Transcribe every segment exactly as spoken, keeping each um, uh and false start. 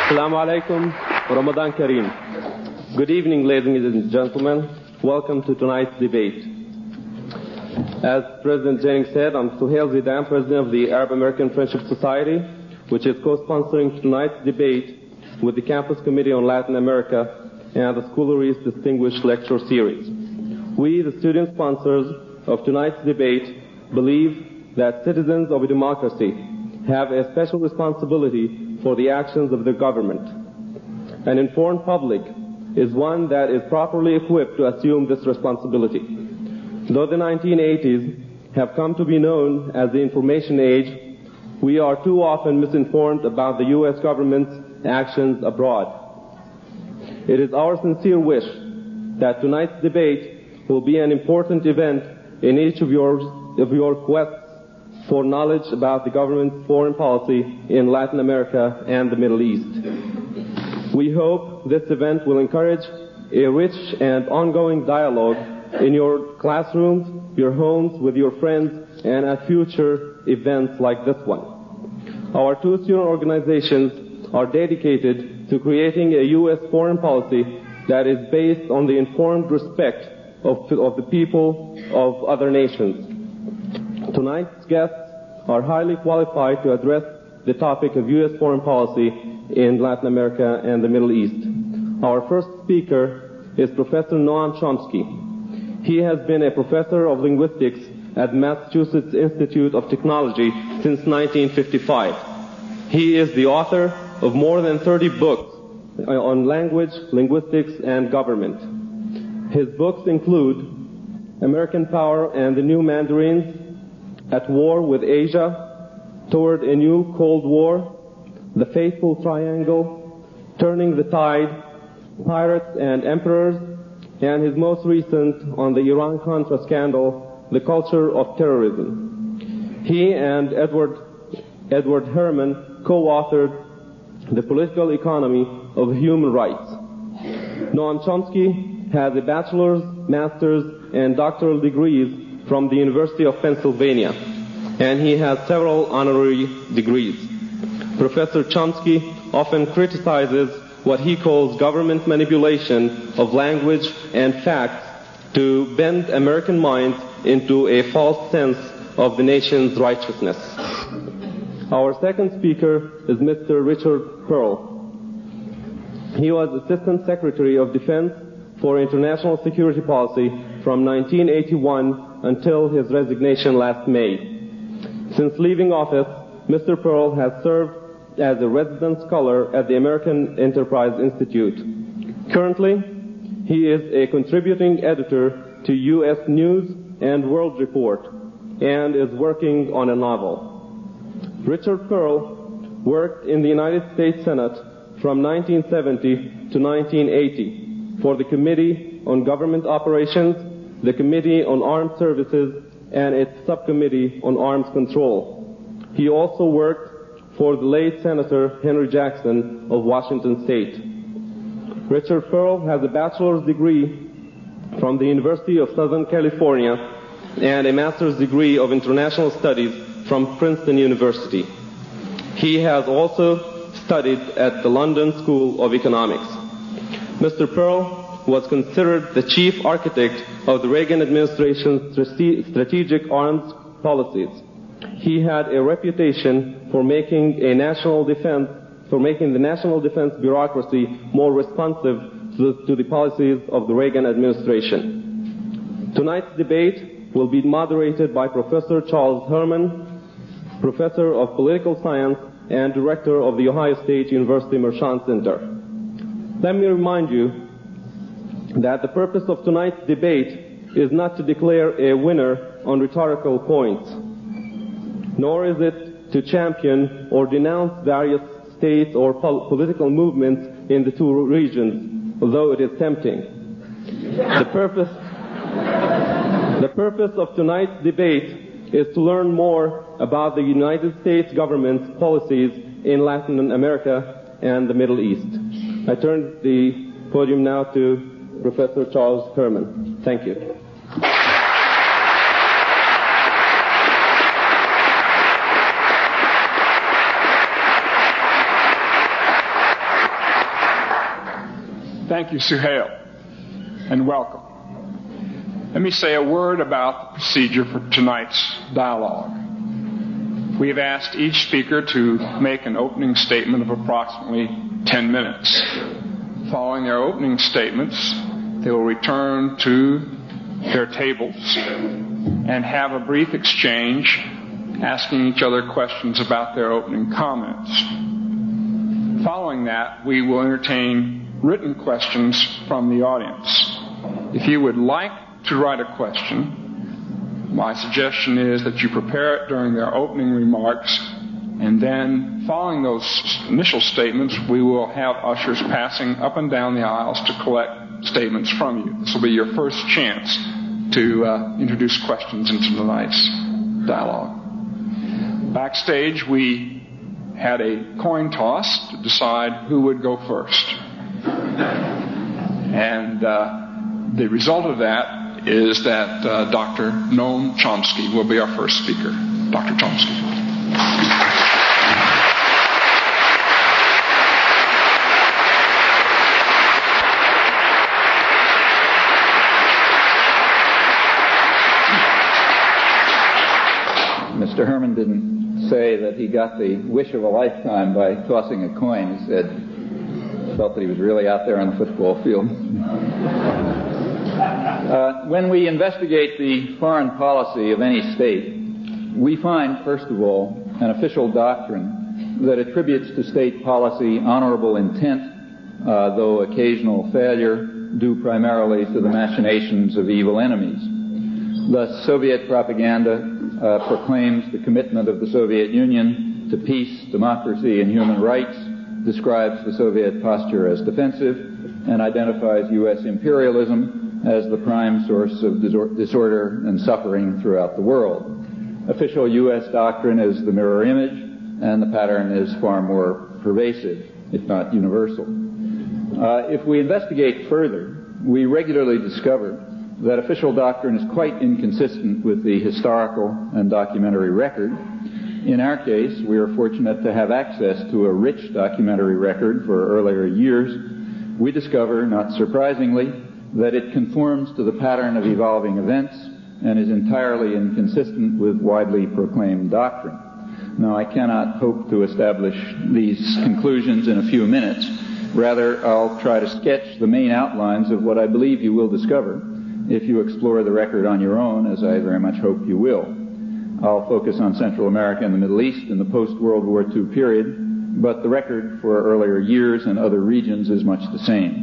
Assalamu alaikum, Ramadan Kareem. Good evening, ladies and gentlemen. Welcome to tonight's debate. As President Jennings said, I'm Suhail Zidane, President of the Arab American Friendship Society, which is co-sponsoring tonight's debate with the Campus Committee on Latin America and the Schoolery's Distinguished Lecture Series. We, the student sponsors of tonight's debate, believe that citizens of a democracy have a special responsibility for the actions of their government. An informed public is one that is properly equipped to assume this responsibility. Though the nineteen eighties have come to be known as the information age, we are too often misinformed about the U S government's actions abroad. It is our sincere wish that tonight's debate will be an important event in each of your, of your quests for knowledge about the government's foreign policy in Latin America and the Middle East. We hope this event will encourage a rich and ongoing dialogue in your classrooms, your homes, with your friends, and at future events like this one. Our two student organizations are dedicated to creating a U S foreign policy that is based on the informed respect of, of the people of other nations. Tonight's guests are highly qualified to address the topic of U S foreign policy in Latin America and the Middle East. Our first speaker is Professor Noam Chomsky. He has been a professor of linguistics at Massachusetts Institute of Technology since nineteen fifty-five. He is the author of more than thirty books on language, linguistics, and government. His books include American Power and the New Mandarins, At War with Asia, Toward a New Cold War, The Faithful Triangle, Turning the Tide, Pirates and Emperors, and his most recent on the Iran-Contra scandal, The Culture of Terrorism. He and Edward, Edward Herman co-authored The Political Economy of Human Rights. Noam Chomsky has a bachelor's, master's, and doctoral degrees from the University of Pennsylvania, and he has several honorary degrees. Professor Chomsky often criticizes what he calls government manipulation of language and facts to bend American minds into a false sense of the nation's righteousness. Our second speaker is Mister Richard Pearl. He was Assistant Secretary of Defense for International Security Policy from nineteen eighty-one until his resignation last May. Since leaving office, Mister Pearl has served as a resident scholar at the American Enterprise Institute. Currently, he is a contributing editor to U S News and World Report and is working on a novel. Richard Pearl worked in the United States Senate from nineteen seventy to nineteen eighty for the Committee on Government Operations, the Committee on Armed Services, and its Subcommittee on Arms Control. He also worked for the late Senator Henry Jackson of Washington State. Richard Pearl has a bachelor's degree from the University of Southern California and a master's degree of international studies from Princeton University. He has also studied at the London School of Economics. Mister Pearl was considered the chief architect of the Reagan administration's strategic arms policies. He had a reputation for making a national defense, for making the national defense bureaucracy more responsive to the, to the policies of the Reagan administration. Tonight's debate will be moderated by Professor Charles Herman, Professor of Political Science and Director of the Ohio State University Mershon Center. Let me remind you that the purpose of tonight's debate is not to declare a winner on rhetorical points, nor is it to champion or denounce various states or pol- political movements in the two regions, although it is tempting. The purpose, the purpose of tonight's debate is to learn more about the United States government's policies in Latin America and the Middle East. I turn the podium now to Professor Charles Herman. Thank you. Thank you, Suhail, and welcome. Let me say a word about the procedure for tonight's dialogue. We have asked each speaker to make an opening statement of approximately ten minutes. Following their opening statements, they will return to their tables and have a brief exchange, asking each other questions about their opening comments. Following that, we will entertain written questions from the audience. If you would like to write a question, my suggestion is that you prepare it during their opening remarks, and then following those initial statements, we will have ushers passing up and down the aisles to collect statements from you. This will be your first chance to uh, introduce questions into tonight's dialogue. Backstage, we had a coin toss to decide who would go first. And uh, the result of that is that uh, Doctor Noam Chomsky will be our first speaker. Doctor Chomsky. Mister Herman didn't say that he got the wish of a lifetime by tossing a coin. He said, felt that he was really out there on the football field. Uh, when we investigate the foreign policy of any state, we find, first of all, an official doctrine that attributes to state policy honorable intent, uh, though occasional failure, due primarily to the machinations of evil enemies. Thus, Soviet propaganda uh, proclaims the commitment of the Soviet Union to peace, democracy, and human rights, describes the Soviet posture as defensive, and identifies U S imperialism as the prime source of disorder and suffering throughout the world. Official U S doctrine is the mirror image, and the pattern is far more pervasive, if not universal. Uh, if we investigate further, we regularly discover that official doctrine is quite inconsistent with the historical and documentary record. In our case, we are fortunate to have access to a rich documentary record for earlier years. We discover, not surprisingly, that it conforms to the pattern of evolving events and is entirely inconsistent with widely proclaimed doctrine. Now, I cannot hope to establish these conclusions in a few minutes. Rather, I'll try to sketch the main outlines of what I believe you will discover if you explore the record on your own, as I very much hope you will. I'll focus on Central America and the Middle East in the post-World War Two period, but the record for earlier years and other regions is much the same.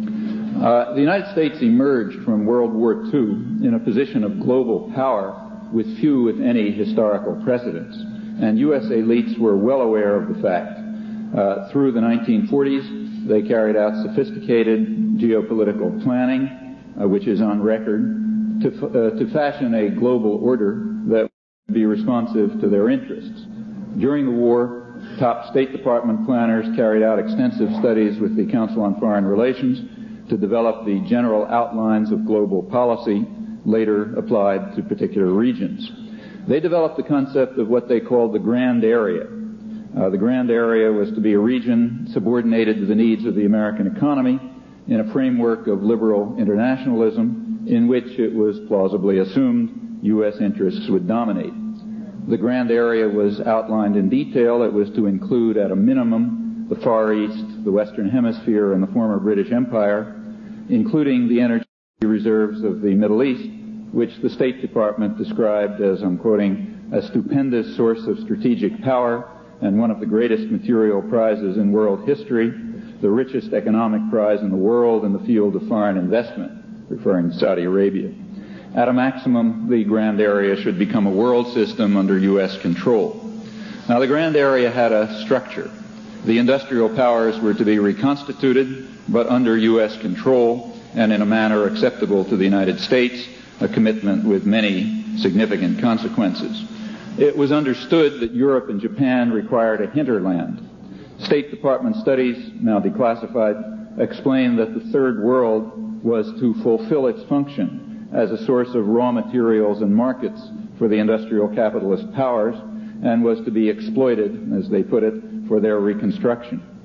Uh, the United States emerged from World War Two in a position of global power with few, if any, historical precedents, and U S elites were well aware of the fact. Uh, through the nineteen forties, they carried out sophisticated geopolitical planning, uh, which is on record, to, f- uh, to fashion a global order that would be responsive to their interests. During the war, top State Department planners carried out extensive studies with the Council on Foreign Relations to develop the general outlines of global policy, later applied to particular regions. They developed the concept of what they called the Grand Area. Uh, the Grand Area was to be a region subordinated to the needs of the American economy in a framework of liberal internationalism in which it was plausibly assumed U S interests would dominate. The Grand Area was outlined in detail. It was to include, at a minimum, the Far East, the Western Hemisphere, and the former British Empire, including the energy reserves of the Middle East, which the State Department described as, I'm quoting, a stupendous source of strategic power and one of the greatest material prizes in world history, the richest economic prize in the world in the field of foreign investment, referring to Saudi Arabia. At a maximum, the Grand Area should become a world system under U S control. Now, the Grand Area had a structure. The industrial powers were to be reconstituted, but under U S control and in a manner acceptable to the United States, a commitment with many significant consequences. It was understood that Europe and Japan required a hinterland. State Department studies, now declassified, explain that the Third World was to fulfill its function as a source of raw materials and markets for the industrial capitalist powers, and was to be exploited, as they put it, for their reconstruction.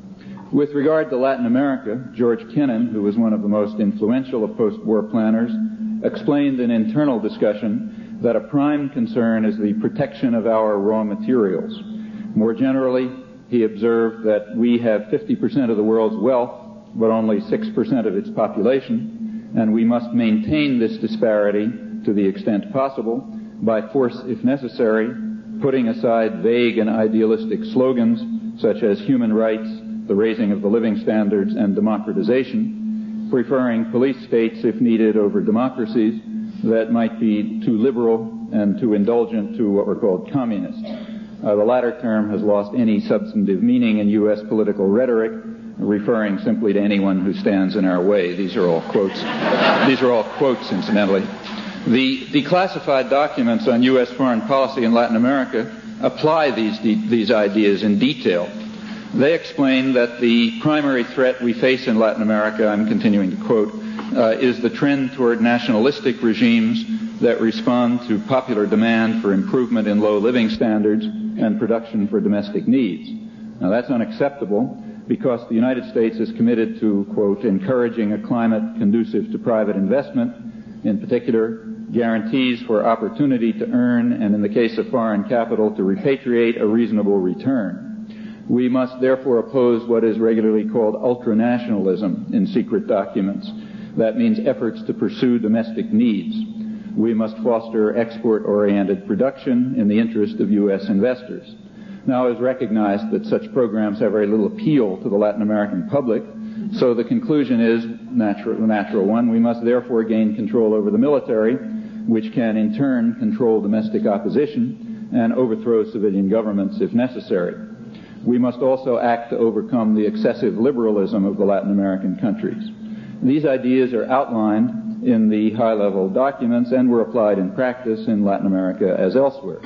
With regard to Latin America, George Kennan, who was one of the most influential of post-war planners, explained in internal discussion that a prime concern is the protection of our raw materials. More generally, he observed that we have fifty percent of the world's wealth, but only six percent of its population, and we must maintain this disparity to the extent possible by force if necessary, putting aside vague and idealistic slogans such as human rights, the raising of the living standards, and democratization, preferring police states if needed over democracies that might be too liberal and too indulgent to what were called communist. Uh, the latter term has lost any substantive meaning in U S political rhetoric, referring simply to anyone who stands in our way. These are all quotes. These are all quotes, incidentally. The declassified documents on U S foreign policy in Latin America apply these de- these ideas in detail. They explain that the primary threat we face in Latin America, I'm continuing to quote, uh, is the trend toward nationalistic regimes that respond to popular demand for improvement in low living standards and production for domestic needs. Now, that's unacceptable because the United States is committed to, quote, encouraging a climate conducive to private investment, in particular, guarantees for opportunity to earn, and in the case of foreign capital, to repatriate a reasonable return. We must therefore oppose what is regularly called ultranationalism in secret documents. That means efforts to pursue domestic needs. We must foster export-oriented production in the interest of U S investors. Now, it is recognized that such programs have very little appeal to the Latin American public, so the conclusion is natural, the natural one. We must therefore gain control over the military, which can in turn control domestic opposition and overthrow civilian governments if necessary. We must also act to overcome the excessive liberalism of the Latin American countries. These ideas are outlined in the high-level documents and were applied in practice in Latin America as elsewhere.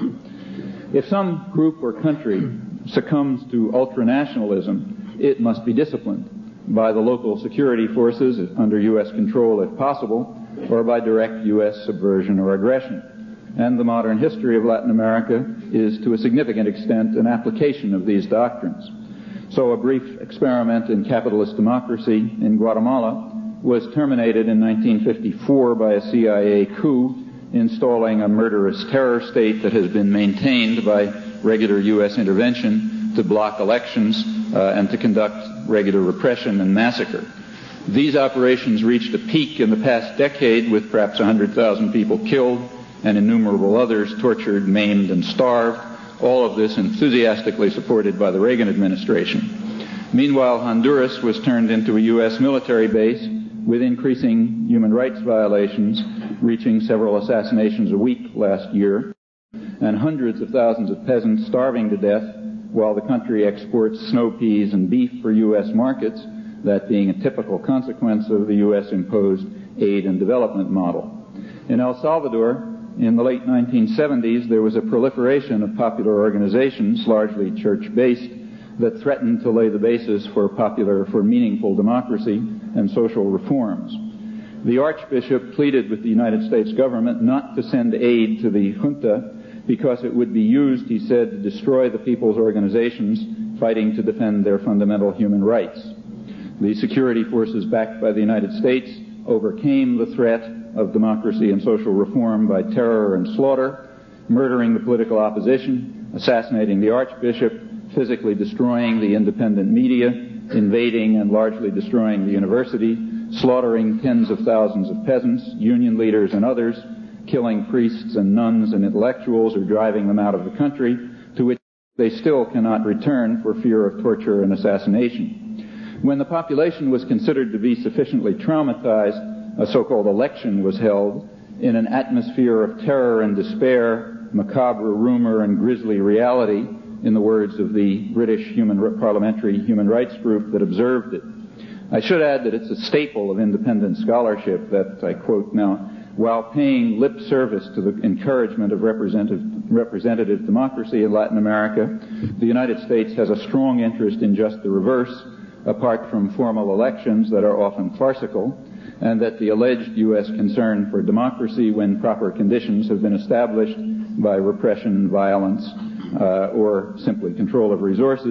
If some group or country succumbs to ultranationalism, it must be disciplined by the local security forces under U S control if possible, or by direct U S subversion or aggression. And the modern history of Latin America is to a significant extent an application of these doctrines. So a brief experiment in capitalist democracy in Guatemala was terminated in nineteen fifty-four by a C I A coup, installing a murderous terror state that has been maintained by regular U S intervention to block elections uh, and to conduct regular repression and massacre. These operations reached a peak in the past decade with perhaps one hundred thousand people killed and innumerable others tortured, maimed, and starved, all of this enthusiastically supported by the Reagan administration. Meanwhile, Honduras was turned into a U S military base with increasing human rights violations, reaching several assassinations a week last year, and hundreds of thousands of peasants starving to death while the country exports snow peas and beef for U S markets, that being a typical consequence of the U S-imposed aid and development model. In El Salvador, in the late nineteen seventies, there was a proliferation of popular organizations, largely church-based, that threatened to lay the basis for popular, for meaningful democracy and social reforms. The Archbishop pleaded with the United States government not to send aid to the junta because it would be used, he said, to destroy the people's organizations fighting to defend their fundamental human rights. The security forces backed by the United States overcame the threat of democracy and social reform by terror and slaughter, murdering the political opposition, assassinating the Archbishop, physically destroying the independent media, invading and largely destroying the university, slaughtering tens of thousands of peasants, union leaders, and others, killing priests and nuns and intellectuals, or driving them out of the country, to which they still cannot return for fear of torture and assassination. When the population was considered to be sufficiently traumatized, a so-called election was held in an atmosphere of terror and despair, macabre rumor, and grisly reality, in the words of the British human, Parliamentary Human Rights Group that observed it. I should add that it's a staple of independent scholarship that, I quote now, while paying lip service to the encouragement of representative, representative democracy in Latin America, the United States has a strong interest in just the reverse, apart from formal elections that are often farcical, and that the alleged U S concern for democracy when proper conditions have been established by repression, violence, uh, or simply control of resources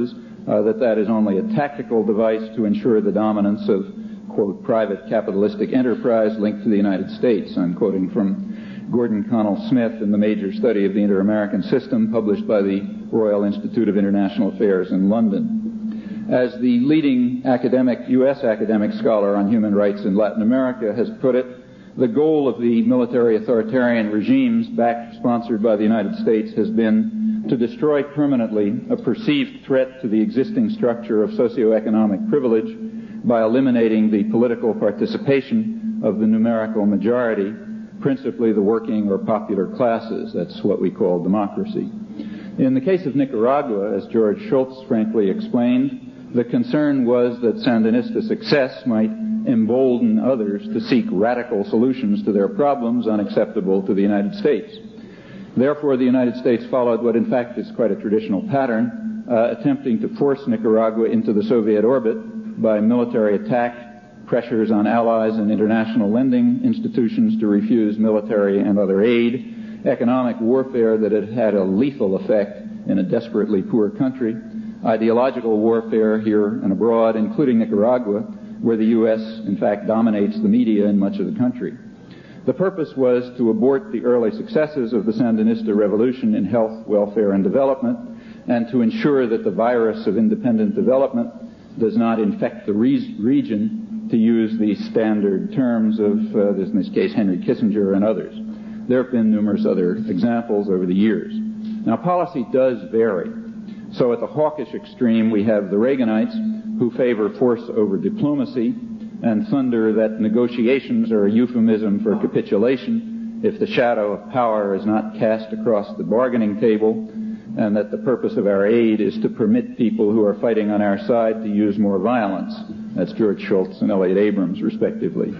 uh, that that is only a tactical device to ensure the dominance of, quote, private capitalistic enterprise linked to the United States. I'm quoting from Gordon Connell Smith in the Major Study of the Inter-American System, published by the Royal Institute of International Affairs in London. As the leading academic, U S academic scholar on human rights in Latin America has put it, the goal of the military authoritarian regimes backed, sponsored by the United States, has been to destroy permanently a perceived threat to the existing structure of socioeconomic privilege by eliminating the political participation of the numerical majority, principally the working or popular classes. That's what we call democracy. In the case of Nicaragua, as George Shultz frankly explained, the concern was that Sandinista success might embolden others to seek radical solutions to their problems unacceptable to the United States. Therefore, the United States followed what in fact is quite a traditional pattern, uh, attempting to force Nicaragua into the Soviet orbit by military attack, pressures on allies and international lending institutions to refuse military and other aid, economic warfare that had had a lethal effect in a desperately poor country, ideological warfare here and abroad, including Nicaragua, where the U S in fact dominates the media in much of the country. The purpose was to abort the early successes of the Sandinista revolution in health, welfare, and development, and to ensure that the virus of independent development does not infect the re- region, to use the standard terms of, uh, in this case, Henry Kissinger and others. There have been numerous other examples over the years. Now, policy does vary. So at the hawkish extreme, we have the Reaganites, who favor force over diplomacy and thunder that negotiations are a euphemism for capitulation if the shadow of power is not cast across the bargaining table, and that the purpose of our aid is to permit people who are fighting on our side to use more violence. That's George Shultz and Elliot Abrams, respectively.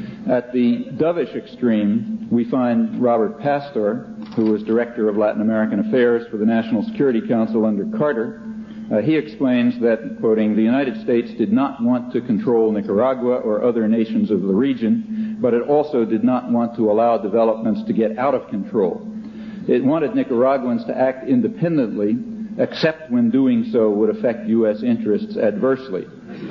At the dovish extreme, we find Robert Pastor, who was Director of Latin American Affairs for the National Security Council under Carter. Uh, he explains that, quoting, the United States did not want to control Nicaragua or other nations of the region, but it also did not want to allow developments to get out of control. It wanted Nicaraguans to act independently, except when doing so would affect U S interests adversely.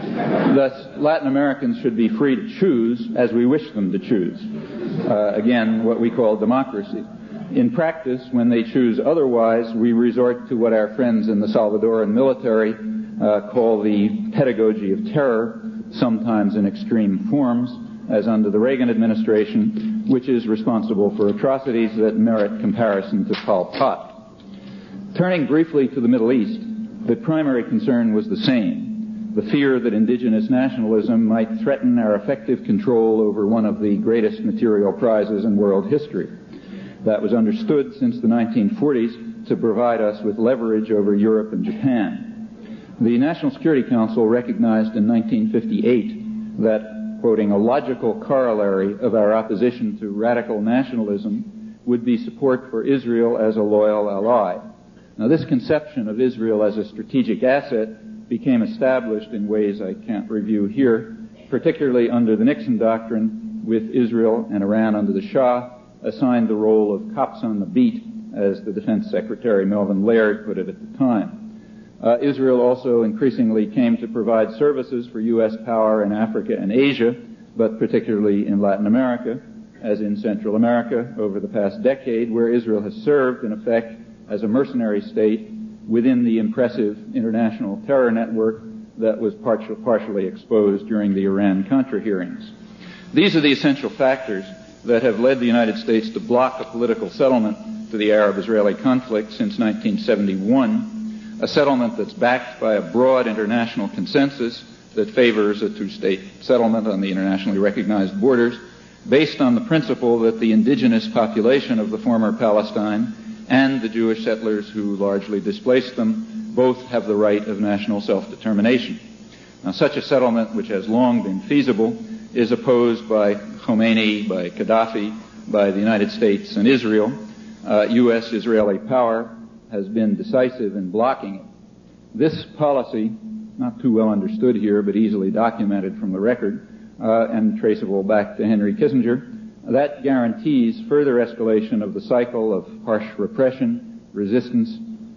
Thus, Latin Americans should be free to choose as we wish them to choose. Uh, again, what we call democracy. In practice, when they choose otherwise, we resort to what our friends in the Salvadoran military uh, call the pedagogy of terror, sometimes in extreme forms, as under the Reagan administration, which is responsible for atrocities that merit comparison to Pol Pot. Turning briefly to the Middle East, the primary concern was the same: the fear that indigenous nationalism might threaten our effective control over one of the greatest material prizes in world history. That was understood since the nineteen forties to provide us with leverage over Europe and Japan. The National Security Council recognized in nineteen fifty-eight that, quoting, a logical corollary of our opposition to radical nationalism would be support for Israel as a loyal ally. Now, this conception of Israel as a strategic asset became established in ways I can't review here, particularly under the Nixon Doctrine, with Israel and Iran under the Shah assigned the role of cops on the beat, as the Defense Secretary Melvin Laird put it at the time. Uh, Israel also increasingly came to provide services for U S power in Africa and Asia, but particularly in Latin America, as in Central America over the past decade, where Israel has served, in effect, as a mercenary state within the impressive international terror network that was partial, partially exposed during the Iran-Contra hearings. These are the essential factors that have led the United States to block a political settlement to the Arab-Israeli conflict since nineteen seventy-one, a settlement that's backed by a broad international consensus that favors a two-state settlement on the internationally recognized borders, based on the principle that the indigenous population of the former Palestine and the Jewish settlers who largely displaced them both have the right of national self-determination. Now, such a settlement, which has long been feasible, is opposed by Khomeini, by Gaddafi, by the United States and Israel. Uh, U S-Israeli power has been decisive in blocking it. This policy, not too well understood here, but easily documented from the record, uh, and traceable back to Henry Kissinger, that guarantees further escalation of the cycle of harsh repression, resistance,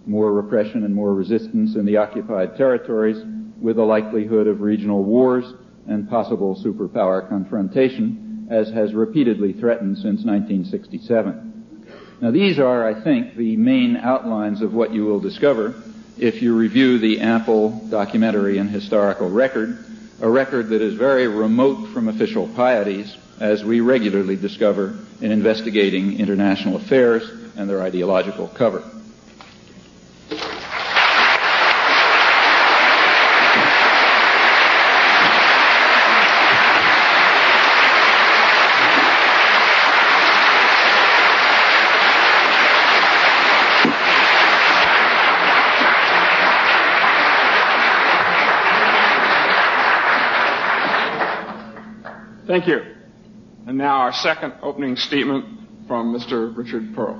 more repression and more resistance in the occupied territories, with the likelihood of regional wars and possible superpower confrontation, as has repeatedly threatened since nineteen sixty-seven. Now, these are, I think, the main outlines of what you will discover if you review the ample documentary and historical record, a record that is very remote from official pieties, as we regularly discover in investigating international affairs and their ideological cover. Thank you. And now our second opening statement from Mister Richard Pearl.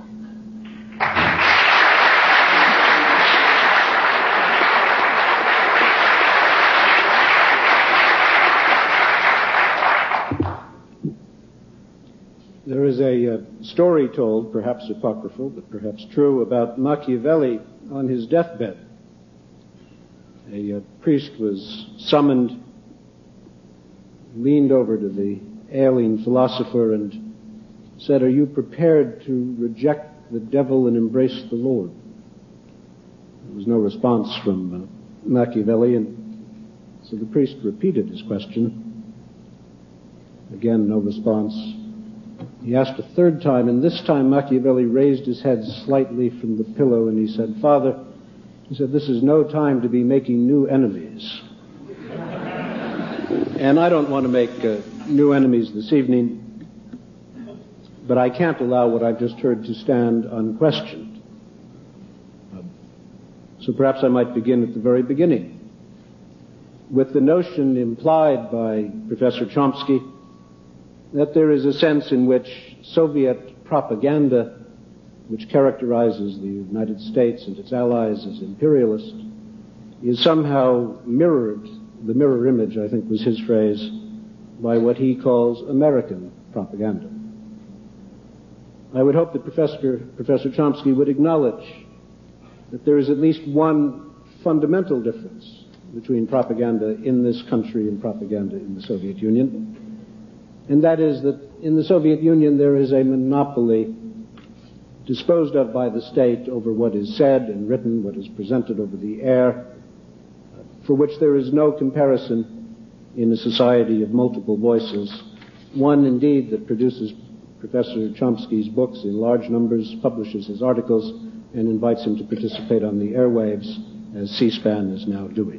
There is a uh, story told, perhaps apocryphal, but perhaps true, about Machiavelli on his deathbed. A uh, priest was summoned, leaned over to the ailing philosopher and said, "Are you prepared to reject the devil and embrace the Lord?" There was no response from uh, Machiavelli, and so the priest repeated his question. Again, no response. He asked a third time, and this time Machiavelli raised his head slightly from the pillow and he said, "Father," he said, "this is no time to be making new enemies." And I don't want to make uh, new enemies this evening, but I can't allow what I've just heard to stand unquestioned. Uh, so perhaps I might begin at the very beginning, with the notion implied by Professor Chomsky that there is a sense in which Soviet propaganda, which characterizes the United States and its allies as imperialist, is somehow mirrored, the mirror image, I think was his phrase, by what he calls American propaganda. I would hope that Professor, Professor Chomsky would acknowledge that there is at least one fundamental difference between propaganda in this country and propaganda in the Soviet Union, and that is that in the Soviet Union there is a monopoly disposed of by the state over what is said and written, what is presented over the air, for which there is no comparison in a society of multiple voices, one indeed that produces Professor Chomsky's books in large numbers, publishes his articles, and invites him to participate on the airwaves, as C-SPAN is now doing.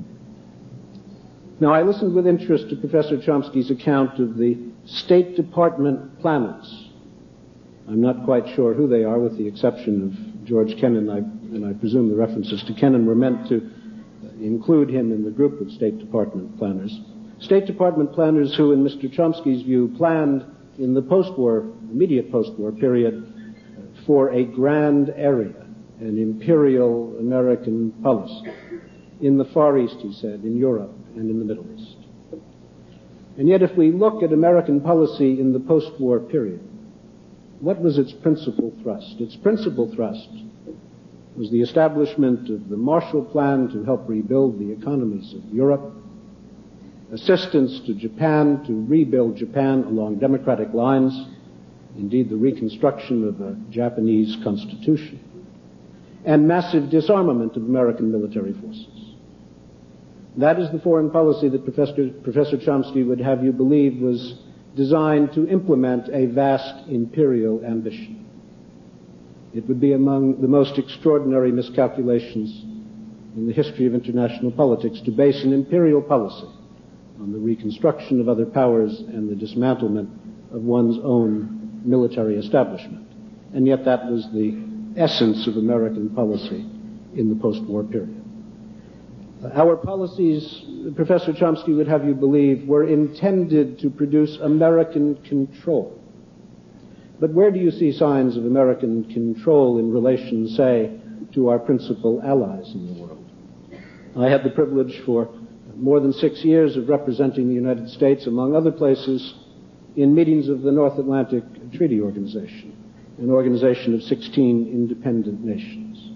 Now, I listened with interest to Professor Chomsky's account of the State Department planners. I'm not quite sure who they are, with the exception of George Kennan, I, and I presume the references to Kennan were meant to include him in the group of State Department planners. State Department planners who, in Mister Chomsky's view, planned in the post-war, immediate post-war period for a grand area, an imperial American policy. In the Far East, he said, in Europe and in the Middle East. And yet, if we look at American policy in the post-war period, what was its principal thrust? Its principal thrust was the establishment of the Marshall Plan to help rebuild the economies of Europe, assistance to Japan to rebuild Japan along democratic lines, indeed the reconstruction of a Japanese constitution, and massive disarmament of American military forces. That is the foreign policy that Professor, Professor Chomsky would have you believe was designed to implement a vast imperial ambition. It would be among the most extraordinary miscalculations in the history of international politics to base an imperial policy on the reconstruction of other powers and the dismantlement of one's own military establishment. And yet that was the essence of American policy in the post-war period. Our policies, Professor Chomsky would have you believe, were intended to produce American control. But where do you see signs of American control in relation, say, to our principal allies in the world? I had the privilege for more than six years of representing the United States, among other places, in meetings of the North Atlantic Treaty Organization, an organization of sixteen independent nations.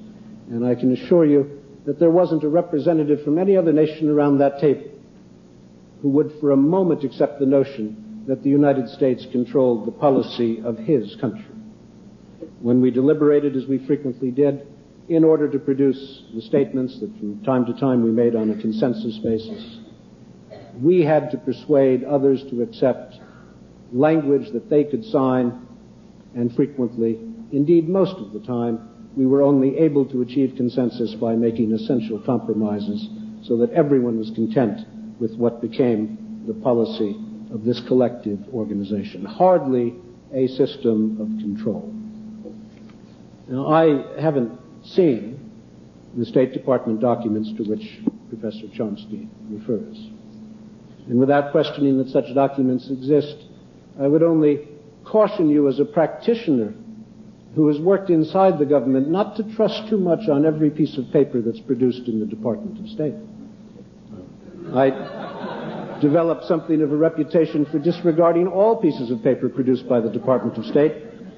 And I can assure you that there wasn't a representative from any other nation around that table who would for a moment accept the notion that the United States controlled the policy of his country. When we deliberated, as we frequently did, in order to produce the statements that from time to time we made on a consensus basis, we had to persuade others to accept language that they could sign, and frequently, indeed most of the time, we were only able to achieve consensus by making essential compromises so that everyone was content with what became the policy of this collective organization. Hardly a system of control. Now, I haven't seen the State Department documents to which Professor Chomsky refers. And without questioning that such documents exist, I would only caution you as a practitioner who has worked inside the government not to trust too much on every piece of paper that's produced in the Department of State. I developed something of a reputation for disregarding all pieces of paper produced by the Department of State.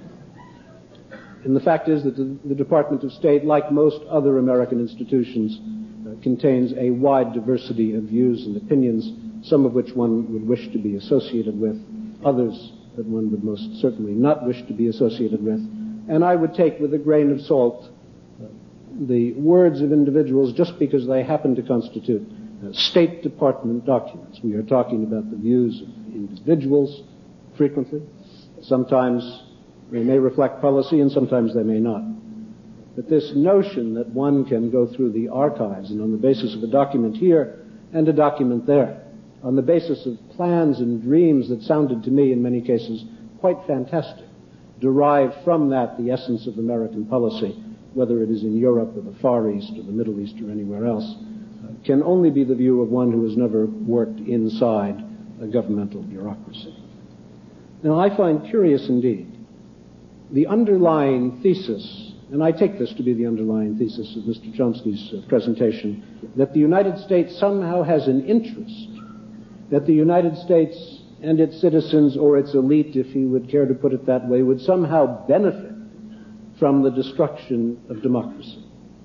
And the fact is that the, the Department of State, like most other American institutions, uh, contains a wide diversity of views and opinions, some of which one would wish to be associated with, others that one would most certainly not wish to be associated with. And I would take with a grain of salt uh, the words of individuals just because they happen to constitute uh, State Department documents. We are talking about the views of individuals frequently. Sometimes they may reflect policy and sometimes they may not. But this notion that one can go through the archives and on the basis of a document here and a document there, on the basis of plans and dreams that sounded to me in many cases quite fantastic, derive from that the essence of American policy, whether it is in Europe or the Far East or the Middle East or anywhere else, uh, can only be the view of one who has never worked inside a governmental bureaucracy. Now, I find curious indeed the underlying thesis, and I take this to be the underlying thesis of Mister Chomsky's uh, presentation, that the United States somehow has an interest, that the United States and its citizens, or its elite, if you would care to put it that way, would somehow benefit from the destruction of democracy.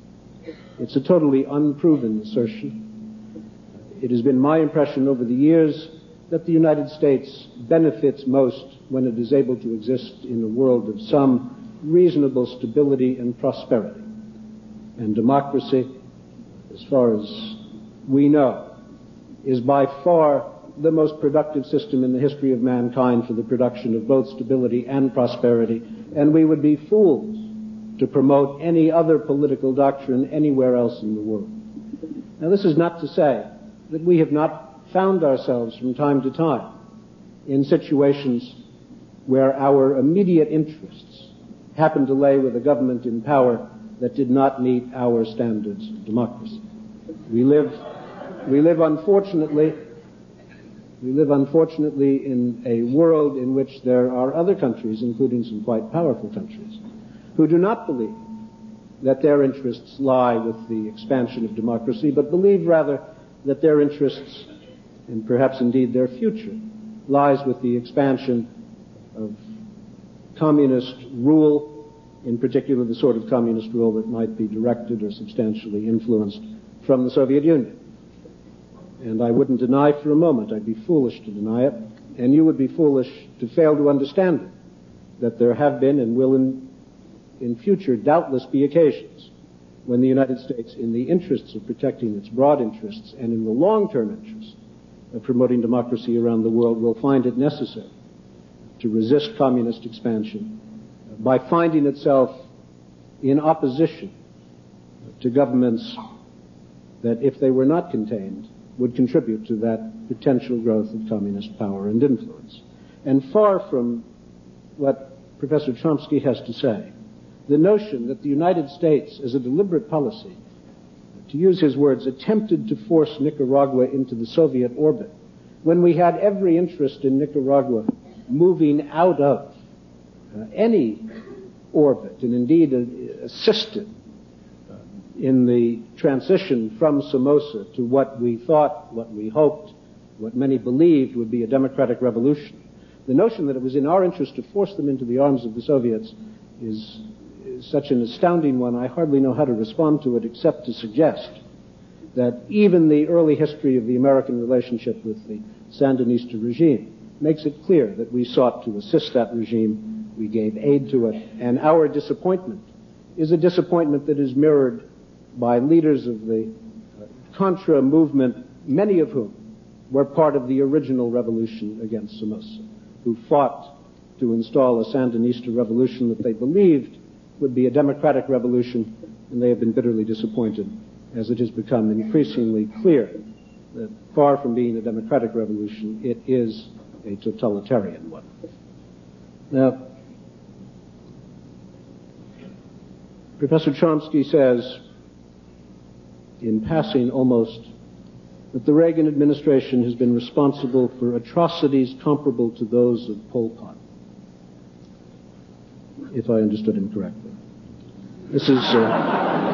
It's a totally unproven assertion. It has been my impression over the years that the United States benefits most when it is able to exist in a world of some reasonable stability and prosperity. And democracy, as far as we know, is by far the most productive system in the history of mankind for the production of both stability and prosperity, and we would be fools to promote any other political doctrine anywhere else in the world. Now, this is not to say that we have not found ourselves from time to time in situations where our immediate interests happen to lay with a government in power that did not meet our standards of democracy. We live, we live unfortunately We live, unfortunately, in a world in which there are other countries, including some quite powerful countries, who do not believe that their interests lie with the expansion of democracy, but believe rather that their interests, and perhaps indeed their future, lies with the expansion of communist rule, in particular the sort of communist rule that might be directed or substantially influenced from the Soviet Union. And I wouldn't deny for a moment, I'd be foolish to deny it, and you would be foolish to fail to understand it, that there have been and will in, in future doubtless be occasions when the United States, in the interests of protecting its broad interests and in the long-term interests of promoting democracy around the world, will find it necessary to resist communist expansion by finding itself in opposition to governments that, if they were not contained, would contribute to that potential growth of communist power and influence. And far from what Professor Chomsky has to say, the notion that the United States, as a deliberate policy, to use his words, attempted to force Nicaragua into the Soviet orbit, when we had every interest in Nicaragua moving out of uh, any orbit, and indeed uh, assisted in the transition from Somoza to what we thought, what we hoped, what many believed would be a democratic revolution. The notion that it was in our interest to force them into the arms of the Soviets is, is such an astounding one, I hardly know how to respond to it except to suggest that even the early history of the American relationship with the Sandinista regime makes it clear that we sought to assist that regime, we gave aid to it, and our disappointment is a disappointment that is mirrored by leaders of the Contra movement, many of whom were part of the original revolution against Somoza, who fought to install a Sandinista revolution that they believed would be a democratic revolution, and they have been bitterly disappointed as it has become increasingly clear that far from being a democratic revolution, it is a totalitarian one. Now, Professor Chomsky says, in passing almost, that the Reagan administration has been responsible for atrocities comparable to those of Pol Pot, if I understood him correctly. This is, uh,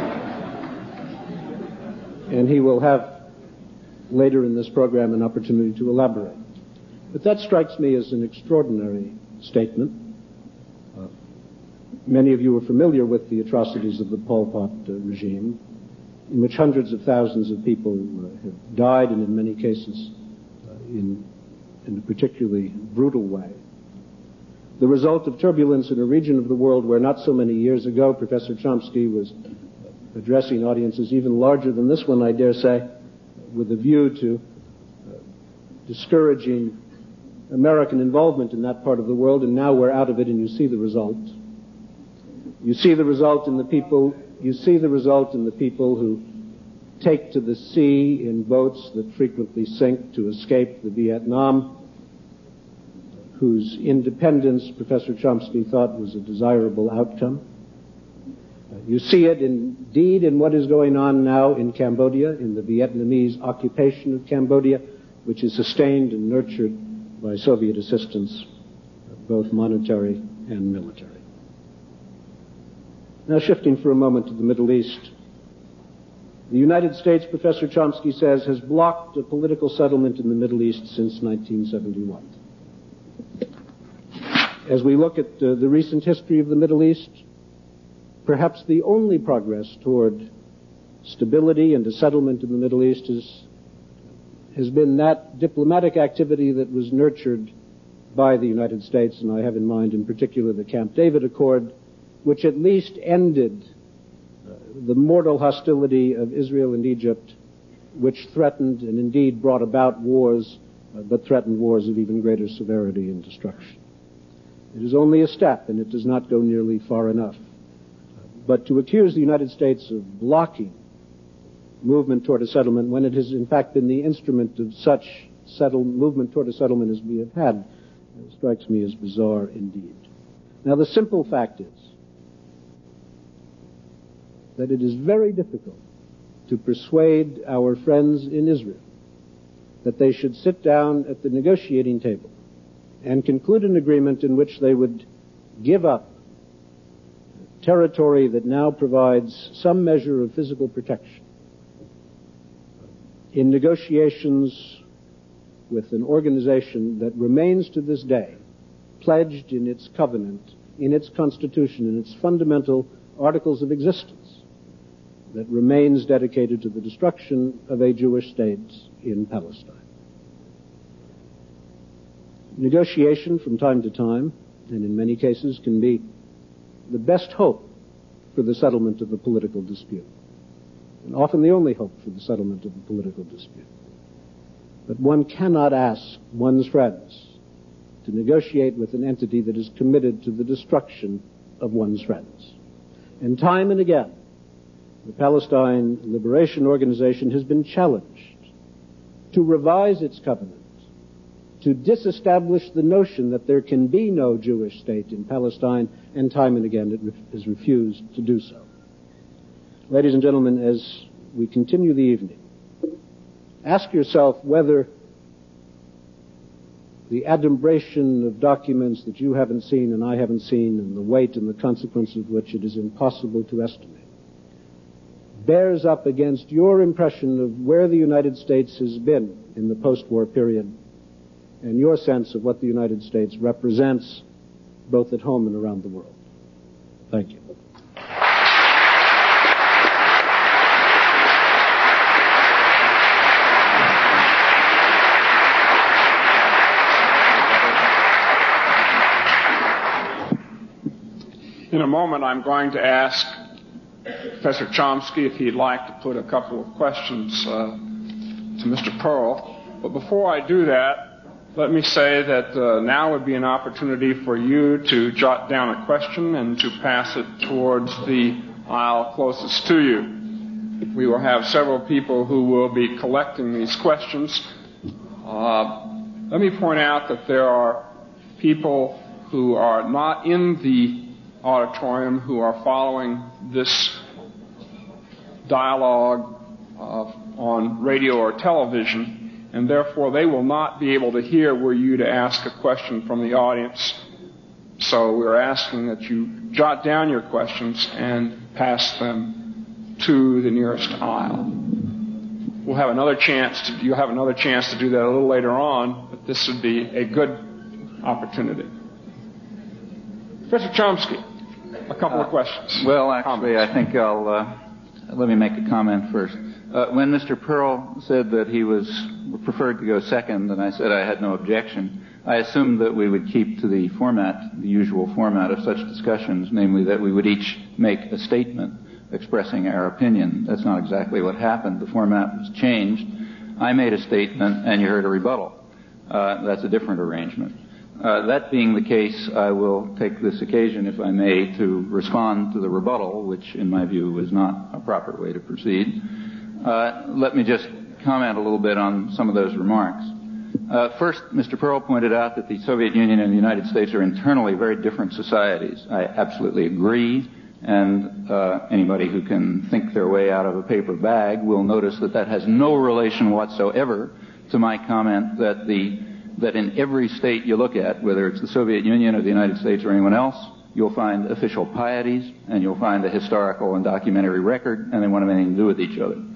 and he will have later in this program an opportunity to elaborate. But that strikes me as an extraordinary statement. Uh, many of you are familiar with the atrocities of the Pol Pot uh, regime, in which hundreds of thousands of people uh, have died, and in many cases uh, in, in a particularly brutal way. The result of turbulence in a region of the world where not so many years ago Professor Chomsky was addressing audiences even larger than this one, I dare say, with a view to uh, discouraging American involvement in that part of the world, and now we're out of it, and you see the result. You see the result in the people, you see the result in the people who take to the sea in boats that frequently sink to escape the Vietnam, whose independence Professor Chomsky thought was a desirable outcome. Uh, you see it indeed in what is going on now in Cambodia, in the Vietnamese occupation of Cambodia, which is sustained and nurtured by Soviet assistance, both monetary and military. Now, shifting for a moment to the Middle East. The United States, Professor Chomsky says, has blocked a political settlement in the Middle East since nineteen seventy-one. As we look at uh, the recent history of the Middle East, perhaps the only progress toward stability and a settlement in the Middle East is, has been that diplomatic activity that was nurtured by the United States, and I have in mind in particular the Camp David Accord, which at least ended uh, the mortal hostility of Israel and Egypt, which threatened and indeed brought about wars, uh, but threatened wars of even greater severity and destruction. It is only a step, and it does not go nearly far enough. But to accuse the United States of blocking movement toward a settlement when it has in fact been the instrument of such settle, movement toward a settlement as we have had uh, strikes me as bizarre indeed. Now, the simple fact is that it is very difficult to persuade our friends in Israel that they should sit down at the negotiating table and conclude an agreement in which they would give up territory that now provides some measure of physical protection in negotiations with an organization that remains to this day pledged in its covenant, in its constitution, in its fundamental articles of existence, that remains dedicated to the destruction of a Jewish state in Palestine. Negotiation from time to time, and in many cases, can be the best hope for the settlement of a political dispute, and often the only hope for the settlement of a political dispute. But one cannot ask one's friends to negotiate with an entity that is committed to the destruction of one's friends. And time and again, the Palestine Liberation Organization has been challenged to revise its covenant, to disestablish the notion that there can be no Jewish state in Palestine, and time and again it re- has refused to do so. Ladies and gentlemen, as we continue the evening, ask yourself whether the adumbration of documents that you haven't seen and I haven't seen, and the weight and the consequence of which it is impossible to estimate, bears up against your impression of where the United States has been in the post-war period, and your sense of what the United States represents both at home and around the world. Thank you. In a moment, I'm going to ask Professor Chomsky if he'd like to put a couple of questions uh, to Mister Pearl. But before I do that, let me say that uh, now would be an opportunity for you to jot down a question and to pass it towards the aisle closest to you. We will have several people who will be collecting these questions. Uh, let me point out that there are people who are not in the auditorium who are following this dialogue uh, on radio or television, and therefore they will not be able to hear were you to ask a question from the audience. So we're asking that you jot down your questions and pass them to the nearest aisle. We'll have another chance to, you'll have another chance to do that a little later on, but this would be a good opportunity. Professor Chomsky, a couple of questions. Uh, well, actually, comments. I think I'll, uh, let me make a comment first. Uh, when Mister Pearl said that he was preferred to go second, and I said I had no objection, I assumed that we would keep to the format, the usual format of such discussions, namely that we would each make a statement expressing our opinion. That's not exactly what happened. The format was changed. I made a statement, and you heard a rebuttal. Uh, that's a different arrangement. Uh, that being the case, I will take this occasion, if I may, to respond to the rebuttal, which in my view was not a proper way to proceed. Uh, let me just comment a little bit on some of those remarks. Uh, first, Mister Pearl pointed out that the Soviet Union and the United States are internally very different societies. I absolutely agree, and uh, anybody who can think their way out of a paper bag will notice that that has no relation whatsoever to my comment that the that in every state you look at, whether it's the Soviet Union or the United States or anyone else, you'll find official pieties, and you'll find a historical and documentary record, and they want to have anything to do with each other.